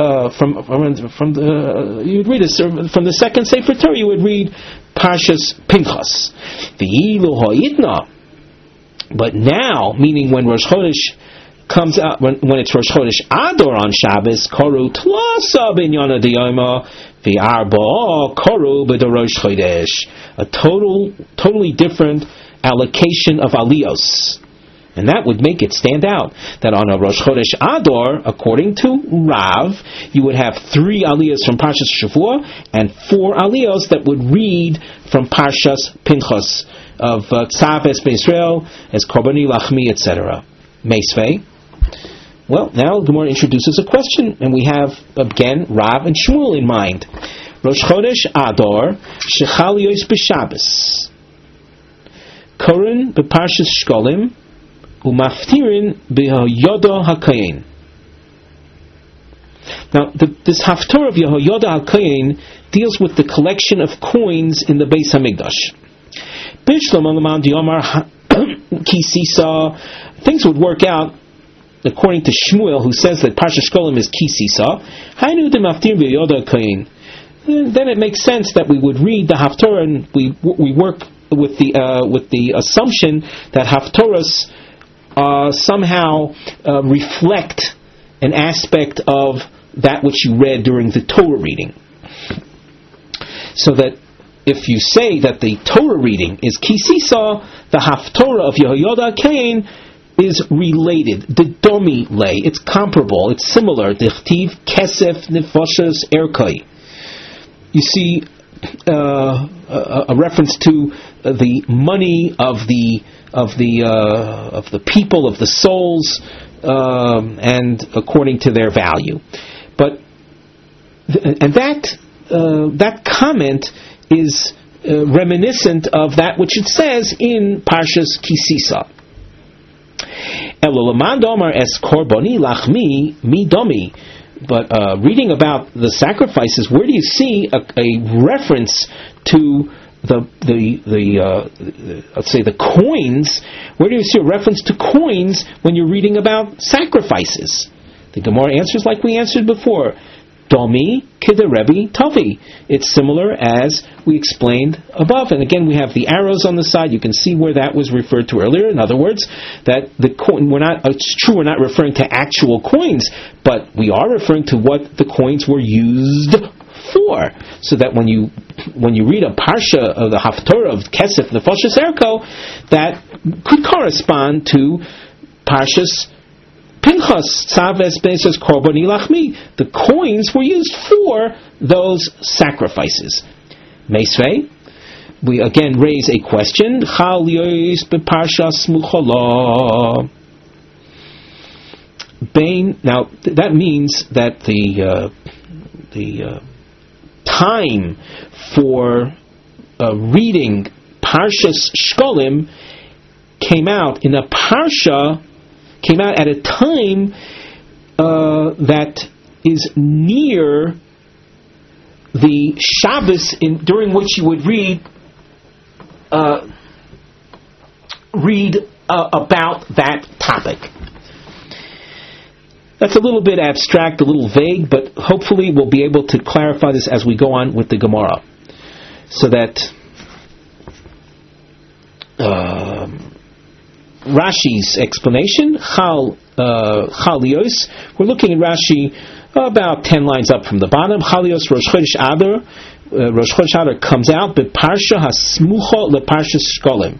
the second Sefer Torah. You would read Parshas Pinchas. V'ilu Ha'idna. But now, meaning when Rosh Chodesh comes out, when it's Rosh Chodesh Adar on Shabbos, Koru Tlasa B'inyana D'Yoma V'Arba Koru B'da Rosh Chodesh. A totally different allocation of aliyos. And that would make it stand out. That on a Rosh Chodesh Adar, according to Rav, you would have 3 aliyos from Parshas Shavua and 4 aliyos that would read from Parshas Pinchas of Tzav Es B'Yisrael, as Korbani Lachmi, etc. Meisvei. Well, now the Gemara introduces a question, and we have again Rav and Shmuel in mind. Rosh Chodesh Adar Shechal Yos B'Shabbos Koren B'Parshas Shkolim Umaftirin B'Yehoyada HaKayin. Now, this Haftorah of Yehoyada HaKayin deals with the collection of coins in the Beis Hamikdash. Bishlam Alaman Diomar Kisisa. Things would work out according to Shmuel, who says that Parshas Shkolim is Kisisa. Hainu D'Maftirin B'Yehoyada HaKayin. Then it makes sense that we would read the Haftorah, and we work with the assumption that Haftorahs somehow reflect an aspect of that which you read during the Torah reading. So that if you say that the Torah reading is Kisisa, the Haftorah of Yehoyada HaKayin is related. The Domi lay, it's comparable, it's similar. Dichtiv Kesef Nefashos Erkai. You see a reference to the money of the people, of the souls, and according to their value. But that comment is reminiscent of that which it says in Parshas Kisisa. Es korboni lachmi mi domi. But reading about the sacrifices, where do you see a reference to let's say the coins? Where do you see a reference to coins when you're reading about sacrifices? The Gemara answers like we answered before. Domi Kiderebi Tavi. It's similar as we explained above. And again, we have the arrows on the side. You can see where that was referred to earlier. In other words, that the coin, it's true we're not referring to actual coins, but we are referring to what the coins were used for. So that when you read a parsha of the Haftorah of Kesef Nefashos Erko, that could correspond to Parshas Pinchas, Tzav Es B'Yisrael Korbani Lachmi. The coins were used for those sacrifices. Meisvei, we again raise a question. Chal Yos B'Parshas Muchala. Now that means that the time for reading Parshas Shkolim came out at a time that is near the Shabbos during which you would read about that topic. That's a little bit abstract, a little vague, but hopefully we'll be able to clarify this as we go on with the Gemara. So that Rashi's explanation, Chal Yos, we're looking at Rashi about 10 lines up from the bottom. Chal Yos Rosh Chodesh Adar. Rosh Chodesh Adar comes out B'Parsha Hasmucha LeParshas Shkolim.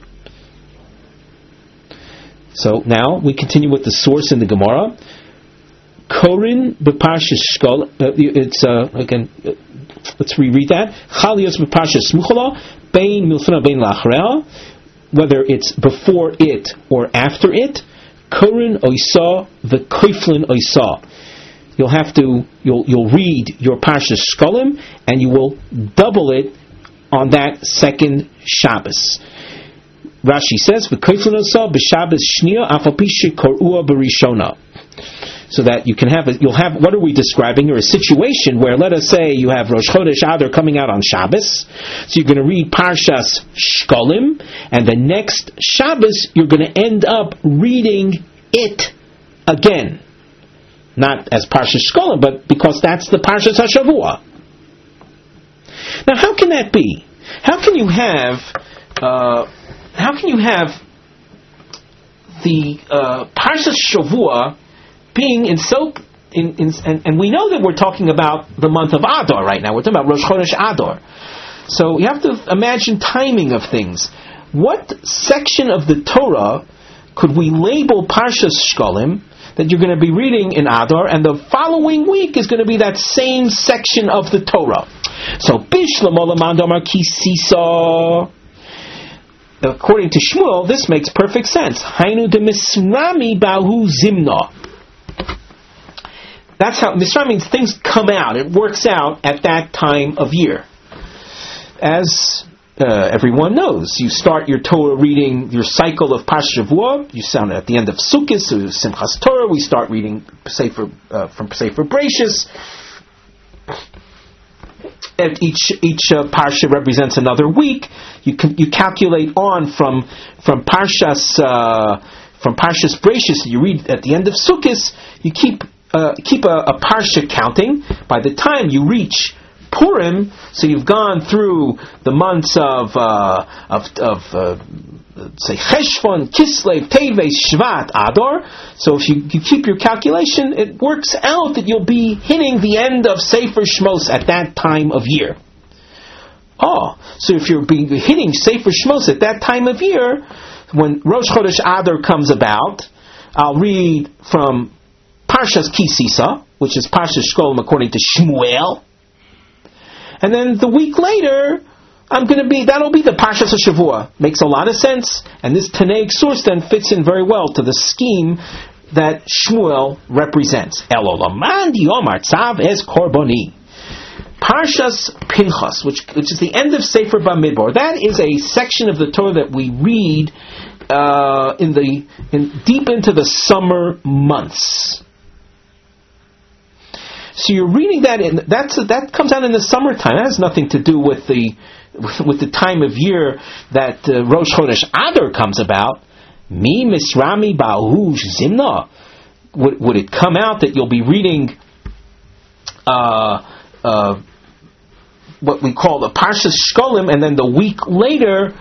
So now we continue with the source in the Gemara. Korin B'Parshas Shkolim. Again, let's reread that. Chal Yos B'Parshas Smucha Bein Milfana Bein Lachrea. Whether it's before it or after it, Korin Oisa the Koiflin Oisa. you'll read your Parshas Shkolim, and you will double it on that second Shabbos. Rashi says, so that you can you'll have, what are we describing here? A situation where, let us say, you have Rosh Chodesh Adar coming out on Shabbos, so you're going to read Parshas Shkolim, and the next Shabbos you're going to end up reading it again. Not as Parshas Shkolim, but because that's the Parshas HaShavua. Now, how can that be? How can you have the Parshas Shavua being and we know that we're talking about the month of Adar right now. We're talking about Rosh Chodesh Adar. So you have to imagine timing of things. What section of the Torah could we label Parshas Shkolim that you're going to be reading in Adar, and the following week is going to be that same section of the Torah? So Bishlam Olam Damar Kisisa. According to Shmuel, this makes perfect sense. Hainu de Misrami Bahu Zimna. That's how Misrami means things come out. It works out at that time of year. As everyone knows, you start your Torah reading, your cycle of Parshas Shavua. You sound at the end of Sukkot, so Simchas Torah. We start reading from Sefer Bereishis. And each parsha represents another week. You calculate on from Parshas Bereishis. You read at the end of Sukkot. You keep a parsha counting. By the time you reach Purim, so you've gone through the months of say Cheshvan, Kislev, Teves, Shvat, Adar. So if you keep your calculation, it works out that you'll be hitting the end of Sefer Shmos at that time of year. So if you're hitting Sefer Shmos at that time of year, when Rosh Chodesh Adar comes about, I'll read from Parshas Kisisa, which is Parshas Shkolim according to Shmuel. And then the week later, that'll be the Parshas HaShavua. Makes a lot of sense. And this Tanaic source then fits in very well to the scheme that Shmuel represents. Elolamandi Omar Tzav es Korboni. Parshas Pinchas, which is the end of Sefer Bamidbar. That is a section of the Torah that we read deep into the summer months. So you're reading that, that comes out in the summertime. That has nothing to do with the time of year that Rosh Chodesh Adar comes about. Mi Misrami Bahu Zimna. Would it come out that you'll be reading what we call the Parshas Shkolim, and then the week later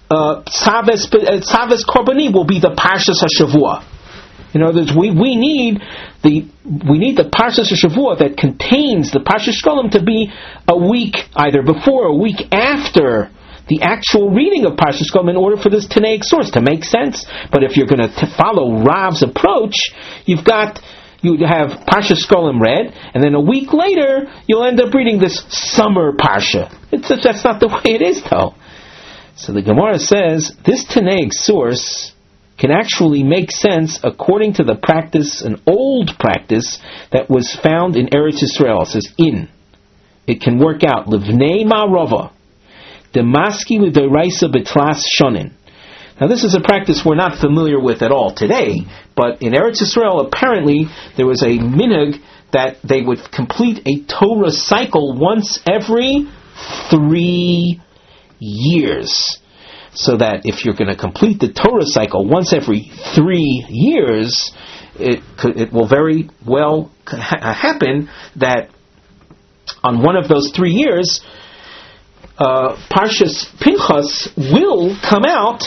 Tzaves Korbani will be the Parshas HaShavua? In other words, we need the Parshas HaShavua that contains the Parshas Shkolim to be a week either before or a week after the actual reading of Parshas Shkolim in order for this Tanaic source to make sense. But if you're going to follow Rav's approach, you have Parshas Shkolim read, and then a week later you'll end up reading this summer Parsha. That's not the way it is, though. So the Gemara says this Tanaic source can actually make sense according to the practice, an old practice that was found in Eretz Yisrael. It says it can work out. Livnei Ma'arava, Demaski l'Doraisa betlas shonin. Now this is a practice we're not familiar with at all today, but in Eretz Yisrael apparently there was a minhag that they would complete a Torah cycle once every 3 years. So that if you're going to complete the Torah cycle once every 3 years, it will very well happen that on one of those 3 years, Parshas Pinchas will come out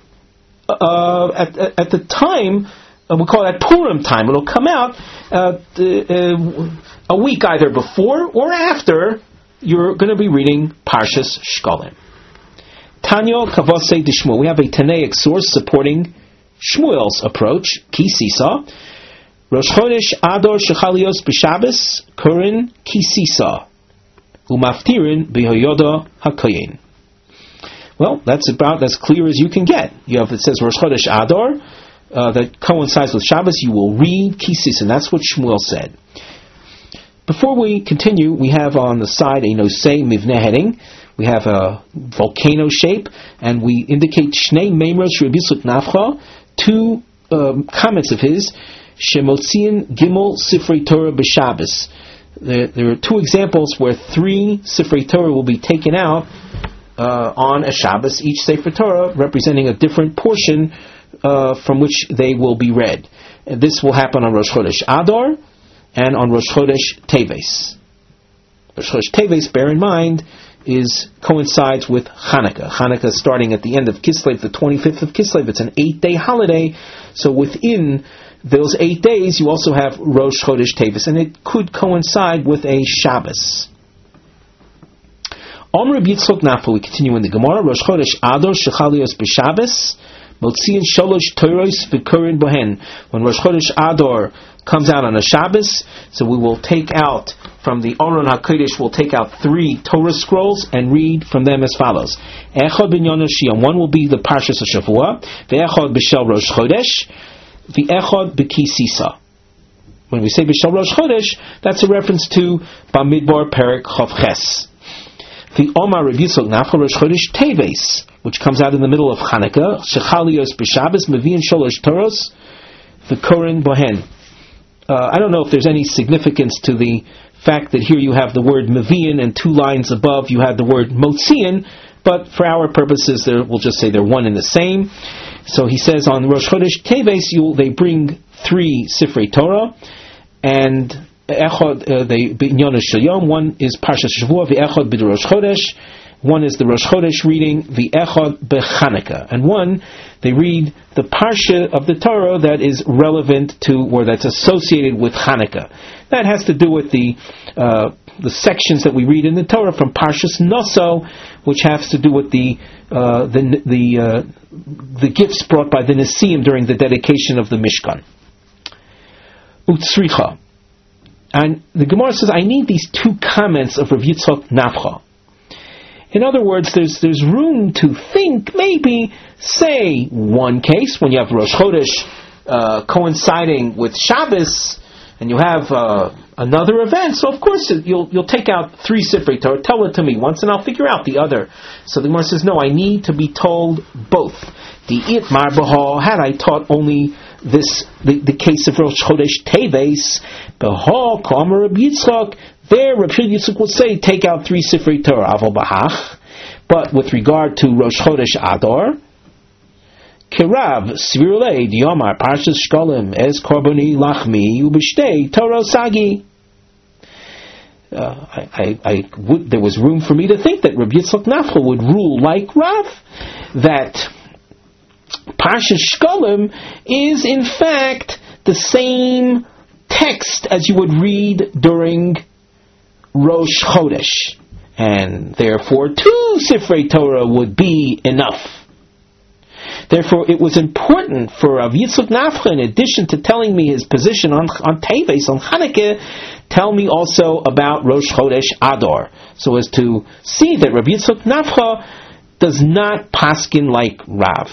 at the time, we call that Purim time. It'll come out a week either before or after you're going to be reading Parshas Shkolim. Tanya Kavosei de Shmuel. We have a Tanaic source supporting Shmuel's approach. Kisisa. Rosh Chodesh Adar Shechalios B'Shabbos Kurin Kisisa. Umaftirin B'Hoyoda HaKoyin. Well, that's about as clear as you can get. It says Rosh Chodesh Adar that coincides with Shabbos. You will read Kisisa, and that's what Shmuel said. Before we continue, we have on the side a nosei mivneh heading. We have a volcano shape, and we indicate Shnei Meimros Rabbi Yitzchak Nafcha, two comments of his, Shemotziin Gimel Sifrei Torah B'Shabbos. There are two examples where 3 Sifrei Torah will be taken out on a Shabbos, each Sefer Torah representing a different portion from which they will be read. And this will happen on Rosh Chodesh Adar and on Rosh Chodesh Teves. Rosh Chodesh Teves, bear in mind, coincides with Hanukkah. Hanukkah starting at the end of Kislev, the 25th of Kislev. It's an 8-day holiday, so within those 8 days you also have Rosh Chodesh Teves, and it could coincide with a Shabbos. Omer Yitzchok Nafel, we continue in the Gemara. Rosh Chodesh Adar Shechalios B'Shabbos Motziin Sholosh Toros V'Kurin Bohen. When Rosh Chodesh Adar comes out on a Shabbos, so we will take out from the Aron HaKodesh, we'll take out 3 Torah scrolls and read from them as follows. Echad B'Nyon Shiyam, one will be the Parshas HaShavua, Ve'echad B'Shel Rosh Chodesh, Ve'echad B'Kisisa. When we say B'Shel Rosh Chodesh, that's a reference to Bamidbar Perek Chav Ches. The Omar Rabbi Yitzchak Nafcha Rosh Chodesh Teves, which comes out in the middle of Hanukkah, Shechalios B'Shabbos, Mevi'in Sholosh Toros, V'Korin Bohen. I don't know if there's any significance to the fact that here you have the word Mevi'in and 2 lines above you have the word Motziin, but for our purposes we'll just say they're one and the same. So he says on Rosh Chodesh Teves they bring 3 Sifrei Torah, and Echad B'Inyon Shel one is Parshas Shavua, V'Echad B'Rosh Chodesh, one is the Rosh Chodesh reading, V'Echad B'Chanukah, and one they read the Parsha of the Torah that is relevant to, or that's associated with Hanukkah. That has to do with the sections that we read in the Torah from Parshas Noso, which has to do with the gifts brought by the Nesiim during the dedication of the Mishkan. Utsricha. And the Gemara says, I need these 2 comments of Rav Yitzchak Nafcha. In other words, there's room to think, maybe, say, one case, when you have Rosh Chodesh coinciding with Shabbos, and you have another event, so of course you'll take out 3 Sifrei Torah, tell it to me once, and I'll figure out the other. So the Gemara says, no, I need to be told both. The Itmar B'Ha, had I taught only the case of Rosh Chodesh Teves, B'Ha, K'Amar Rabbi Yitzchak, there Rabbi Yitzchak would say, take out 3 Sifrei Torah, Aval B'Hach. But with regard to Rosh Chodesh Adar, Kirav, Svirulei, Diyomar, Parshas Shkolim, Ez Korboni Lachmi, Ubishtei, Torah Sagi. There was room for me to think that Rabbi Yitzchak Nafcha would rule like Rav, that Parshas Shkolim is in fact the same text as you would read during Rosh Chodesh, and therefore 2 Sifrei Torah would be enough. Therefore, it was important for Rav Yitzchak Nafcha, in addition to telling me his position on Teves, on Hanukkah, tell me also about Rosh Chodesh Adar, so as to see that Rav Yitzchak Nafcha does not paskin like Rav.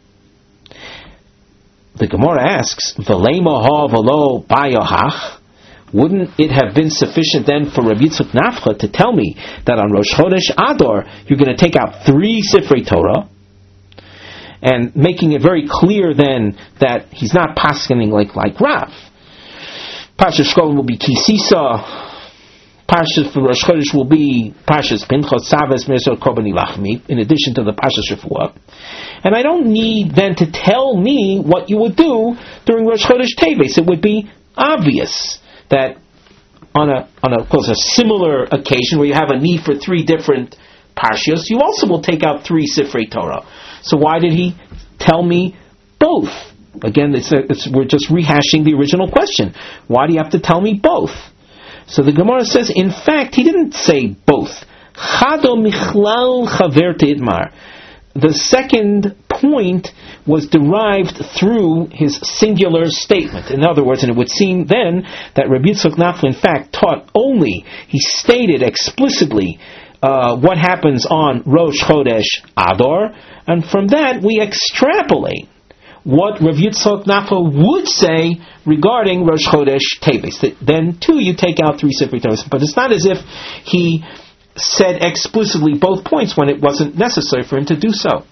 The Gemara asks, V'leima ha v'lo bayohach, wouldn't it have been sufficient then for Rabbi Yitzchak Nafcha to tell me that on Rosh Chodesh Adar you're going to take out 3 Sifrei Torah, and making it very clear then that he's not paskening like Rav. Parshas Shkolim will be Kisisa, Parshas for Rosh Chodesh will be Parshas Pinchos Savas Meser Korbani Lachmi, in addition to the Parshas Refuah. And I don't need then to tell me what you would do during Rosh Chodesh Teves. It would be obvious that on a similar occasion where you have a need for 3 different Parshios, you also will take out 3 Sifrei Torah. So why did he tell me both? Again, we're just rehashing the original question. Why do you have to tell me both? So the Gemara says, in fact, he didn't say both. Chado michlal chaver te'itmar. The second point was derived through his singular statement. In other words, and it would seem then that Rabbi Yitzchak Nafcha in fact taught only, he stated explicitly what happens on Rosh Chodesh Adar, and from that we extrapolate what Rav Yitzchak Nafla would say regarding Rosh Chodesh Teves. Then, too, you take out 3 Sifrei Torah. But it's not as if he said explicitly both points when it wasn't necessary for him to do so.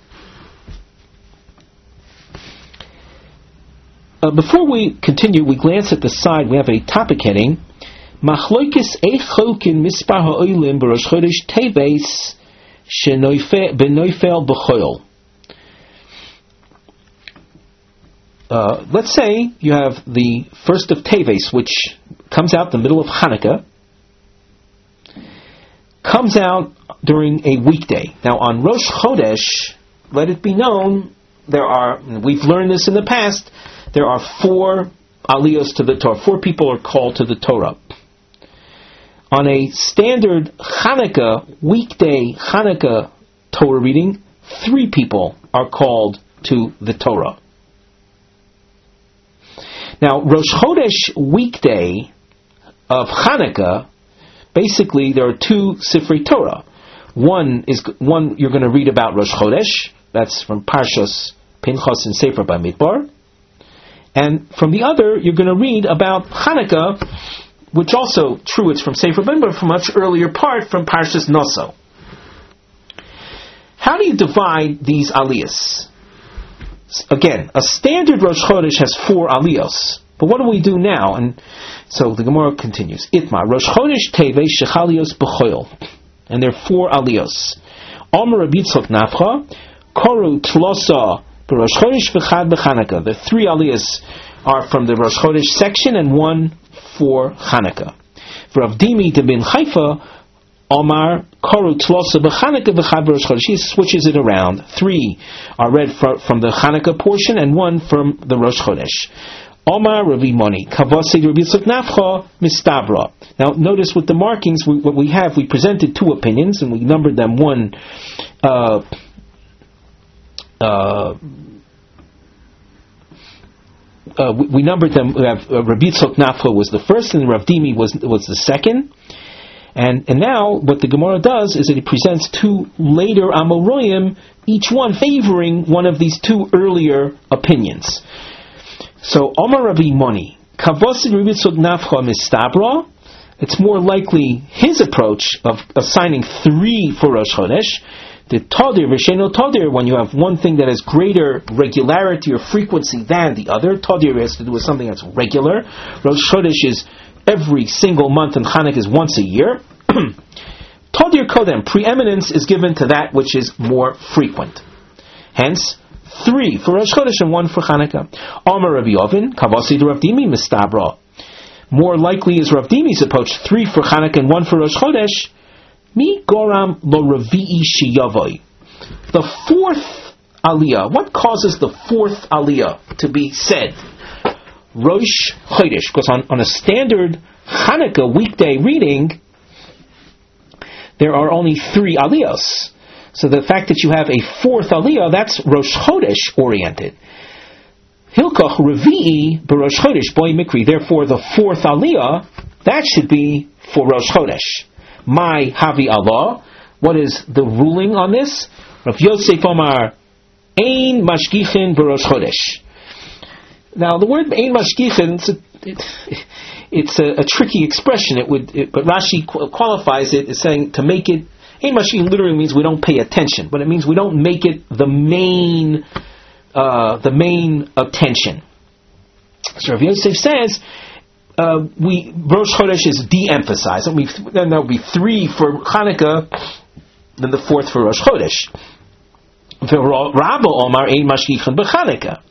Before we continue, we glance at the side. We have a topic heading, Machloikis Eichokin Mispar Ha'olim B'Rosh Chodesh Teves B'Noifel B'Choil. Let's say you have the first of Teves, which comes out the middle of Hanukkah, comes out during a weekday. Now on Rosh Chodesh, let it be known, we've learned this in the past, there are 4 aliyos to the Torah. 4 people are called to the Torah. On a standard Hanukkah, weekday Hanukkah Torah reading, 3 people are called to the Torah. Now, Rosh Chodesh weekday of Hanukkah, basically there are 2 Sifrei Torah. One you're going to read about Rosh Chodesh, that's from Parshas Pinchas and Sefer Bamidbar. And from the other, you're going to read about Hanukkah, which also, true, it's from Sefer Bamidbar, from much earlier part, from Parshas Noso. How do you divide these aliyos? Again, a standard Rosh Chodesh has 4 aliyos. But what do we do now? And so the Gemara continues. Itmar, Rosh Chodesh Teves Shechalios B'Choil. And there are 4 aliyos. Omer Rabbi Yitzchak Nafcha, Koru Tlosa B'Rosh Chodesh V'Chad B'Chanukah. The 3 aliyos are from the Rosh Chodesh section and 1 for Hanukkah. For Avdimi de bin Haifa, Omar Koru Tlosa B'Chanukah V'Chad B'Rosh Chodesh. He switches it around. 3 are read from the Hanukkah portion and 1 from the Rosh Chodesh. Omar Ravi Moni Kavasi Rabbi Yitzchak Nafcha Mistabra. Now notice with the markings what we have, we presented 2 opinions and we numbered them. We numbered them. We have Rabbi Yitzchak Nafcha was the first and Rav Dimi was the second. And now what the Gemara does is that it presents 2 later Amoraim, each one favoring one of these 2 earlier opinions. So Omar Rabbi Moni, Kavosid Rabbi Yitzchak Nafcha Mistabra, it's more likely his approach of assigning 3 for Rosh Chodesh. The Todir, V'Sheno Todir, when you have one thing that has greater regularity or frequency than the other, Todir has to do with something that's regular. Rosh Chodesh is every single month and Chanukah is once a year. Todir Kodem, preeminence is given to that which is more frequent. Hence, 3 for Rosh Chodesh and 1 for Chanukah. Amar Rabbi Ovin, Kavasi Rav Dimi Mistabra. More likely is Rav Dimi's approach, 3 for Chanukah and 1 for Rosh Chodesh. Mi Goram Lo Ravi'i Shiyavoi. The 4th aliyah. What causes the 4th aliyah to be said? Rosh Chodesh. Because on a standard Hanukkah weekday reading, there are only 3 aliyahs. So the fact that you have a 4th aliyah, that's Rosh Chodesh oriented. Hilkach Revi'i B'Rosh Chodesh Boi Mikri. Therefore, the 4th aliyah, that should be for Rosh Chodesh. My Havi Allah. What is the ruling on this? Rav Yosef Omar Ein Mashgichin B'Rosh Chodesh. Now, the word Ein Mashgichin, it's a tricky expression. But Rashi qualifies it as saying to make it. Ein Mashgichin literally means we don't pay attention, but it means we don't make it the main attention. So Rav Yosef says, Rosh Chodesh is de-emphasized. Then there will be 3 for Hanukkah, then the 4th for Rosh Chodesh. Rabba Omar Ein Mashgichin B'Chanukah.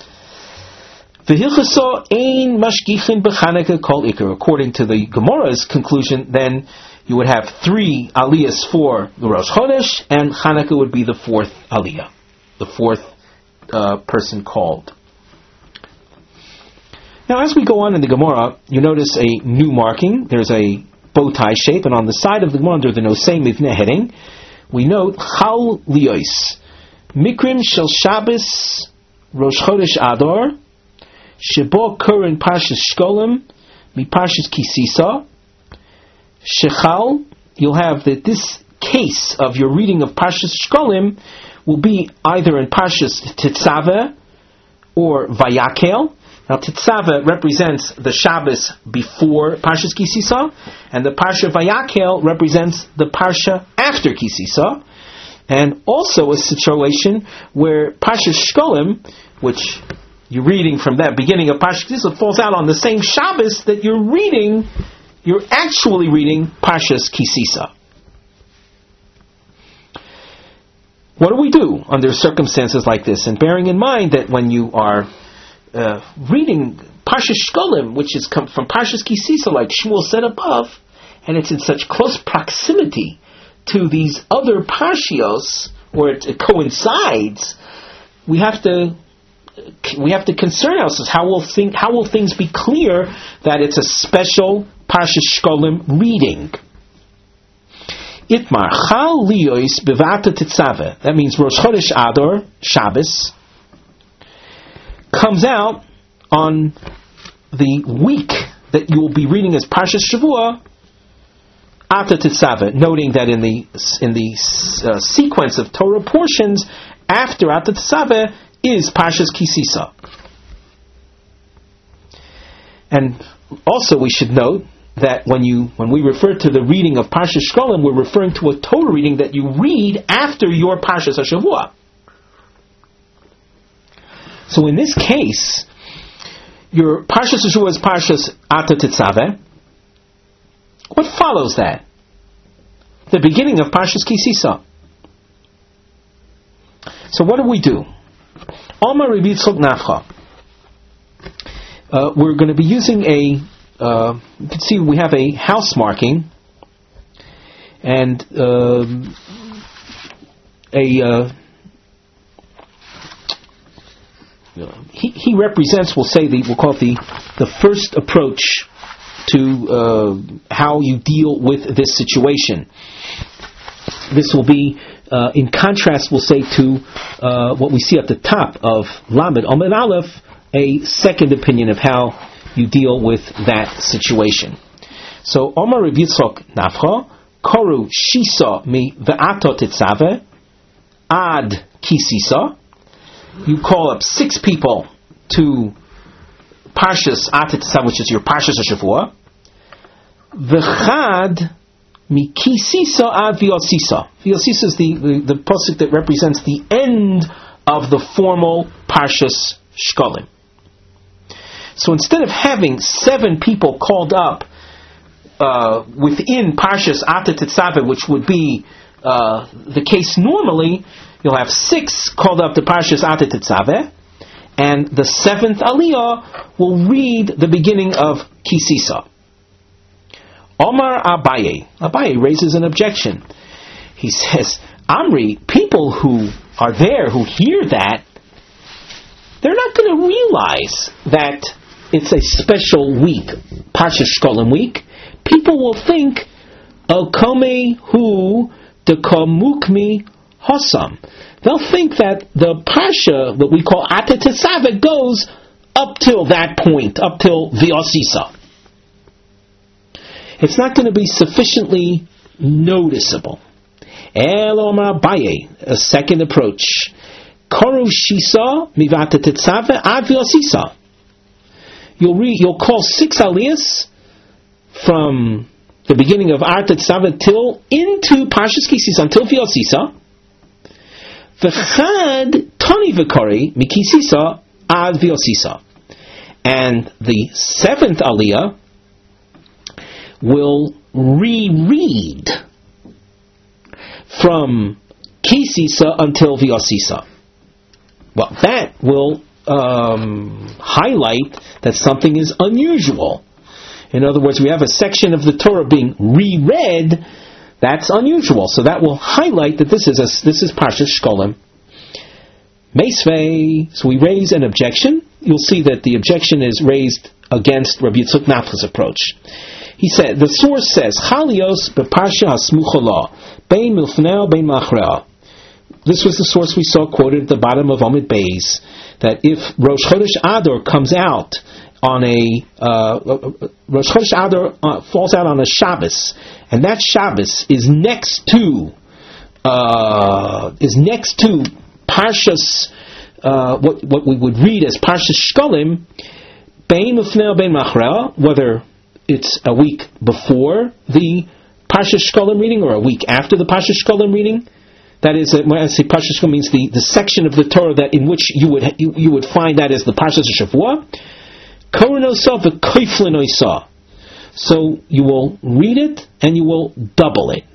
V'hilchaso Ein Mashgichin B'Chanukah Kol Ikar. According to the Gemara's conclusion, then you would have 3 aliyahs for the Rosh Chodesh, and Hanukkah would be the 4th aliyah, the 4th person called. Now, as we go on in the Gemara, you notice a new marking. There's a bow tie shape, and on the side of the Gemara, under the Nosei Mivneh heading, we note Chal Liyos, Mikrim Shel Shabbos Rosh Chodesh Adar, Shebo Kurin Parshas Shkolim, Mi Parshas Kisisa, Shechal. You'll have that this case of your reading of Parshas Shkolim will be either in Parshas Tetzaveh or Vayakel. Now, Tetzaveh represents the Shabbos before Parshas Ki Sisa, and the Parsha Vayakel represents the Parsha after Ki Sisa, and also a situation where Parshas Shkolim, which you're reading from that beginning of Parshas Ki Sisa, falls out on the same Shabbos that you're actually reading Parshas Ki Sisa. What do we do under circumstances like this? And bearing in mind that when you are reading Parshas Shkolim, which is come from Parshas Ki Sisa, like Shmuel said above, and it's in such close proximity to these other Parshios, where it coincides, we have to concern ourselves. How will things be clear that it's a special Parshas Shkolim reading? Itmar Chal Liyos Bevata Tetzaveh. That means Rosh Chodesh Adar, Shabbos, comes out on the week that you will be reading as Parshas Shavua, Ata Tetzaveh, noting that in the sequence of Torah portions after Ata Tetzaveh is Parshas Ki Sisa. And also we should note that when we refer to the reading of Parshas Shkolim, we're referring to a Torah reading that you read after your Parshas HaShavua. So in this case, your Parshas HaShavua is Parshas Ata Tetzaveh. What follows that? The beginning of Parshas Ki Sisa. So what do? Omar Rabbi Yitzchok Nafcha. We're going to be using you can see we have a house marking, and he represents, we'll call it the first approach to how you deal with this situation. This will be in contrast, we'll say, to what we see at the top of Lamed Amud Aleph, a second opinion of how you deal with that situation. So, Omar Rav Yitzchok Nafcha, Koru Shisa mi ve'ato tetzaveh ad ki sisa. You call up 6 people to Parshas Ata Tetzaveh, which is your Parshas HaShavua. V'chad mi ki sisa ad v'yosisa. V'yosisa is the pasuk that represents the end of the formal Parshas Shkolim. So instead of having 7 people called up within Parshas Ata Tetzaveh, which would be the case normally, you'll have 6 called up to Parshas Ata Tetzaveh, and the 7th Aliyah will read the beginning of Ki Sisa. Omar Abaye raises an objection. He says, Amri, people who are there, who hear that, they're not going to realize that it's a special week, Parshas Shkolim week. People will think, Okome hu dekomukmi hosam. They'll think that the Parsha that we call Ata Tetzaveh goes up till that point, up till V'yosisa. It's not going to be sufficiently noticeable. Elomar Baye, a second approach. Koru Shisa mivata Tetzaveh ad V'yosisa. You'll call 6 aliyahs from the beginning of Ata Tetzaveh till into Parshas Ki Sisa, until V'yosisa. V'chad tani v'kori mi Ki Sisa ad V'yosisa. And the 7th aliyah will reread from Ki Sisa until V'yosisa. Well, that will highlight that something is unusual. In other words, we have a section of the Torah being reread. That's unusual. So that will highlight that this is Parshas Shkolim. Meisvei. So we raise an objection. You'll see that the objection is raised against Rabbi Yitzchok Nafcha's approach. He said, the source says, Chalios beParsha Hasmucholah, bein milfnei bein machrea. This was the source we saw quoted at the bottom of Amud Beis, that if Rosh Chodesh Adar comes out on Rosh Chodesh Adar falls out on a Shabbos, and that Shabbos is next to Parshas what we would read as Parshas Shkalim, Bein Ufnei Bein Machra, whether it's a week before the Parshas Shkalim reading or a week after the Parshas Shkalim reading. That is, when I say Parshas Shkalim, means the section of the Torah that in which you would find that as the Parshas Shavua. Koronosa v'koiflinoisa. So you will read it and you will double it.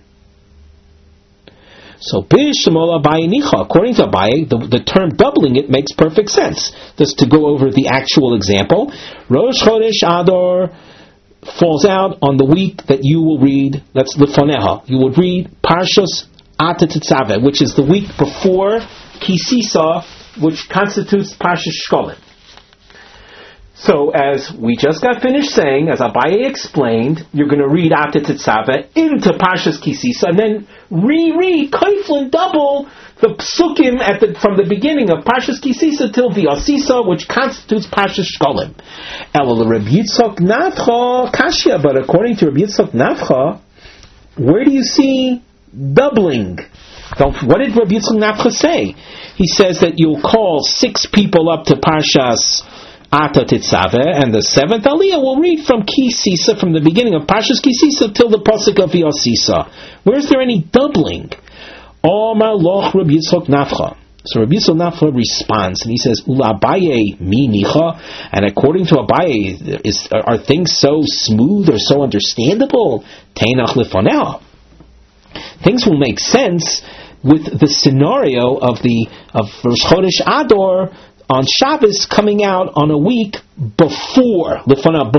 So Bishmol Abaye Nicha, according to Abaye, the term doubling it makes perfect sense. Just to go over the actual example, Rosh Chodesh Adar falls out on the week that you will read. That's Lefoneha. You would read Parshas Ata Tetzaveh, which is the week before Kisisa, which constitutes Parshas Shkalim. So, as we just got finished saying, as Abaye explained, you're going to read Ata Tetzaveh into Parshas Kisisa, and then reread Koiflin double the psukim from the beginning of Parshas Kisisa till the Asisa, which constitutes Parshas Shkalim. Elul Reb Yitzchak Nafcha Kashya, but according to Reb Yitzchak Nafcha, where do you see doubling? What did Reb Yitzchak Nafcha say? He says that you'll call 6 people up to Parshas Ata Tetzaveh, and the 7th Aliyah will read from Kisisa, from the beginning of Parshas Kisisa till the pasuk of Yosisa. Where is there any doubling? Omar loch Reb Yitzchak Nafcha. So Reb Yitzchak Nafcha responds, and he says, Ula Abaye mi nicha, and according to Abaye, are things so smooth or so understandable? Teinach lefoneh. Things will make sense with the scenario of Rosh Chodesh Adar on Shabbos coming out on a week before the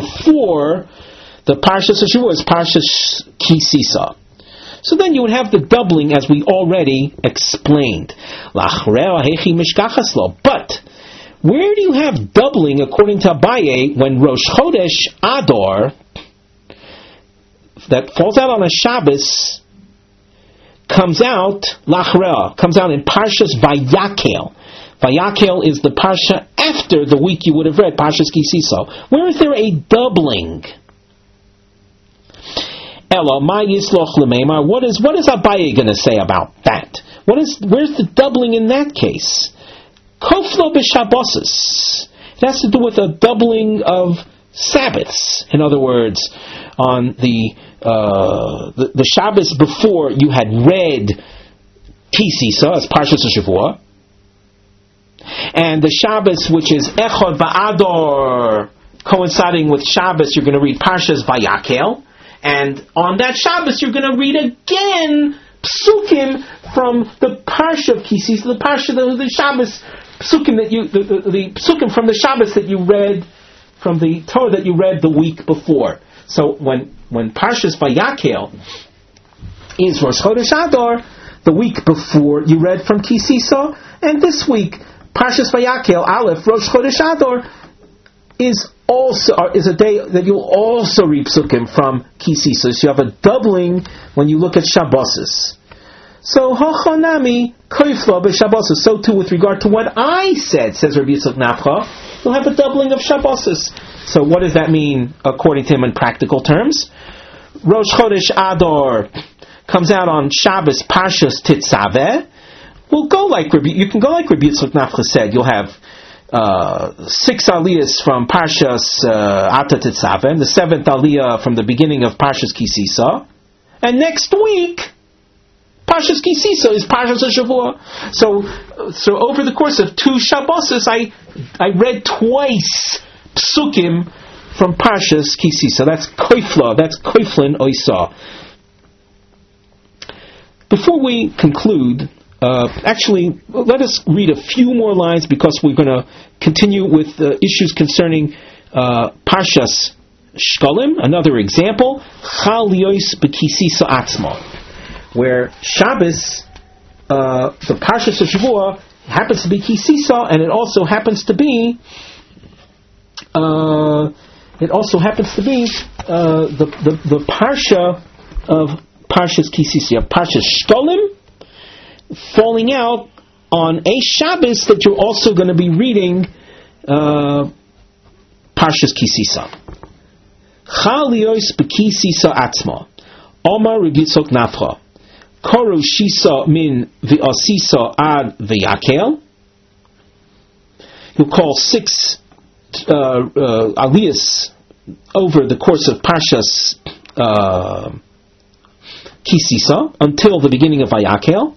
Parshas Shavua is Parshas Kisisa. So then you would have the doubling as we already explained. But where do you have doubling according to Abaye when Rosh Chodesh Adar that falls out on a Shabbos comes out in Parshas Vayakel? Vayakel is the parsha after the week you would have read Parshas Kisisa. Where is there a doubling? Ella, ma yisloch l'meimar. What is Abaye going to say about that? Where's the doubling in that case? Koflo b'shabbosis. It has to do with a doubling of Sabbaths. In other words, on the Shabbos before you had read Kisisa as Parshas Shavua, and the Shabbos which is Echad Ba'ador coinciding with Shabbos, you're going to read Parshas Vayakel. And on that Shabbos, you're going to read again psukim from the Parsha of Kisisa, the Parsha, the Shabbos psukim the psukim from the Shabbos that you read, from the Torah that you read the week before. So when Parshas Vayakel is Rosh Chodesh Adar, the week before you read from Kisisa, and this week Parshas Vayakel Aleph Rosh Chodesh Adar is a day that you'll also read psukim from Kisisa. So you have a doubling when you look at Shabbosis. So Hachanami Koifla b'Shabbosis. So too with regard to what I said, says Rabbi Yitzchak Nafcha, you'll have a doubling of Shabbosis. So what does that mean according to him in practical terms? Rosh Chodesh Adar comes out on Shabbos Parshas Tetzaveh. You can go like Rabbi Yitzchak Nafcha said. You'll have 6 aliyahs from Parshas Ata Tetzaveh, and the 7th aliyah from the beginning of Parshas Kisisa, and next week Parshas Kisisa is Parshas Shavua. So over the course of 2 Shabbos, I read twice psukim from Parshas Kisisa. That's koifla. That's koiflin oisa. Before we conclude, actually, let us read a few more lines because we're going to continue with issues concerning Parshas Shkalim. Another example, Chal Yois B'Kisisa Atzma, where Shabbos, the Parshas of Shavua, happens to be Kisisa, and it also happens to be the Parsha of Parshas Kisisa, Parshas Shkalim, falling out on a Shabbos that you're also going to be reading Parshas Kisisa. Chal Yois B'Kisisa Atzma, Omar Reb Yitzchak Nafcha, Koru Shisa min V'Asisa ad V'Yakel. You'll call 6 aliyahs over the course of Parshas Kisisa until the beginning of Vayakel.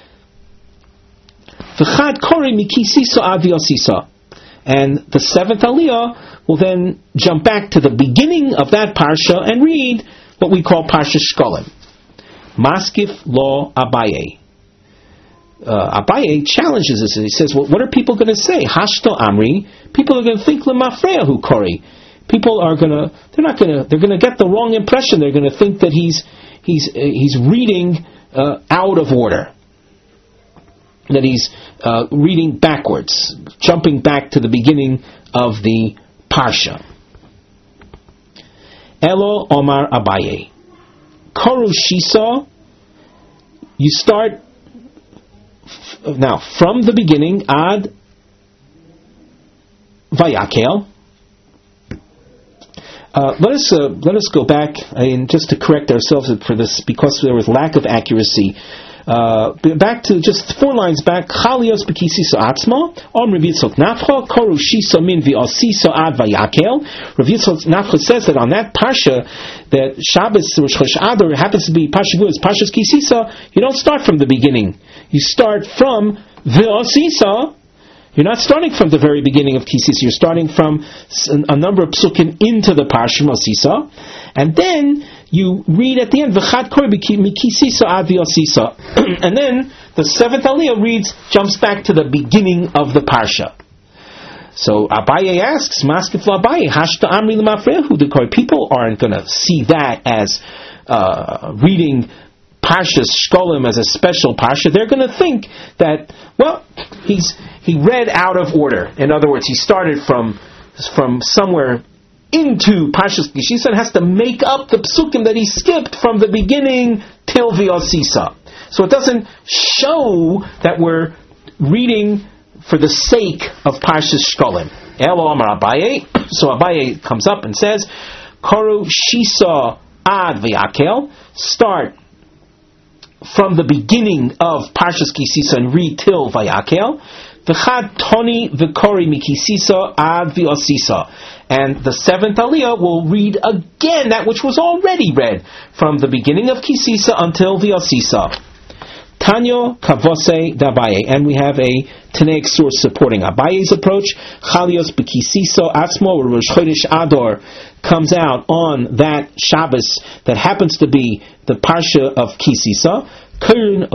V'chad kori mikisisa ad v'yosisa. And the 7th aliyah will then jump back to the beginning of that parsha and read what we call Parsha Shkolim. Maskif lo Abaye. Abaye challenges us and he says, well, what are people going to say? Hashto Amri. People are going to think Lemafreyahu Kori. People are they're going to get the wrong impression. They're going to think that he's reading out of order. That he's reading backwards, jumping back to the beginning of the Parsha. Elo Omar Abaye. Koru Shisa, you start now from the beginning, Ad Vayakel. Let us go back and just to correct ourselves for this, because there was lack of accuracy. Back to just 4 lines back. Chalios bekisiso atzma. Om Rav Yitzchok Nafcha koru shiso min v'osiso ad vayakel. Rav Yitzchok Nafcha says that on that parsha, that Shabbos Rosh Chodesh Adar happens to be Parsha V'os, Parshas Kisisa. You don't start from the beginning. You start from v'osisa. You're not starting from the very beginning of Kisisa. You're starting from a number of psukim into the Parsha Mosisa, and then you read at the end V'chad kori mikisisa ad v'osisa, and then the 7th aliyah jumps back to the beginning of the Parsha. So Abaye asks, Maskif Abaye, Hashta Amri L'mafrehu Dekor. People aren't going to see that as reading Parshas Shkolim as a special Parsha. They're going to think that, well, he read out of order. In other words, he started from somewhere into Parshas Kisisa and has to make up the psukim that he skipped from the beginning till V'yosisa. So it doesn't show that we're reading for the sake of Parshas Shkolim. Elo Amar Abaye. So Abaye comes up and says, Koru Shisa Ad V'yakel. Start from the beginning of Parshas Kisisa and read till Vayakel. V'chad Toni V'kori Mikisisa Ad V'osisa. And the 7th aliyah will read again that which was already read from the beginning of Kisisa until V'osisa. Tanyo Kavose Dabaye. And we have a Tanaic source supporting Abaye's approach. Chalios B'Kisiso Atzmo, where Rosh Chodesh Adar comes out on that Shabbos that happens to be the Parsha of Kisisa. You'll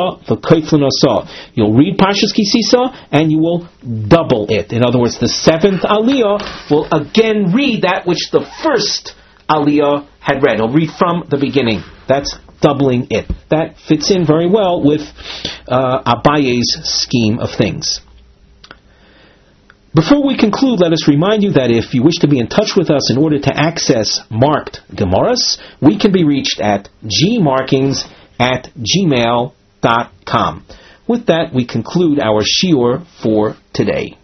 read Parshas Kisisa and you will double it. In other words, the 7th aliyah will again read that which the first aliyah had read. It'll read from the beginning. That's doubling it. That fits in very well with Abaye's scheme of things. Before we conclude, let us remind you that if you wish to be in touch with us in order to access marked Gemaras, we can be reached at gmarkings@gmail.com. With that, we conclude our shiur for today.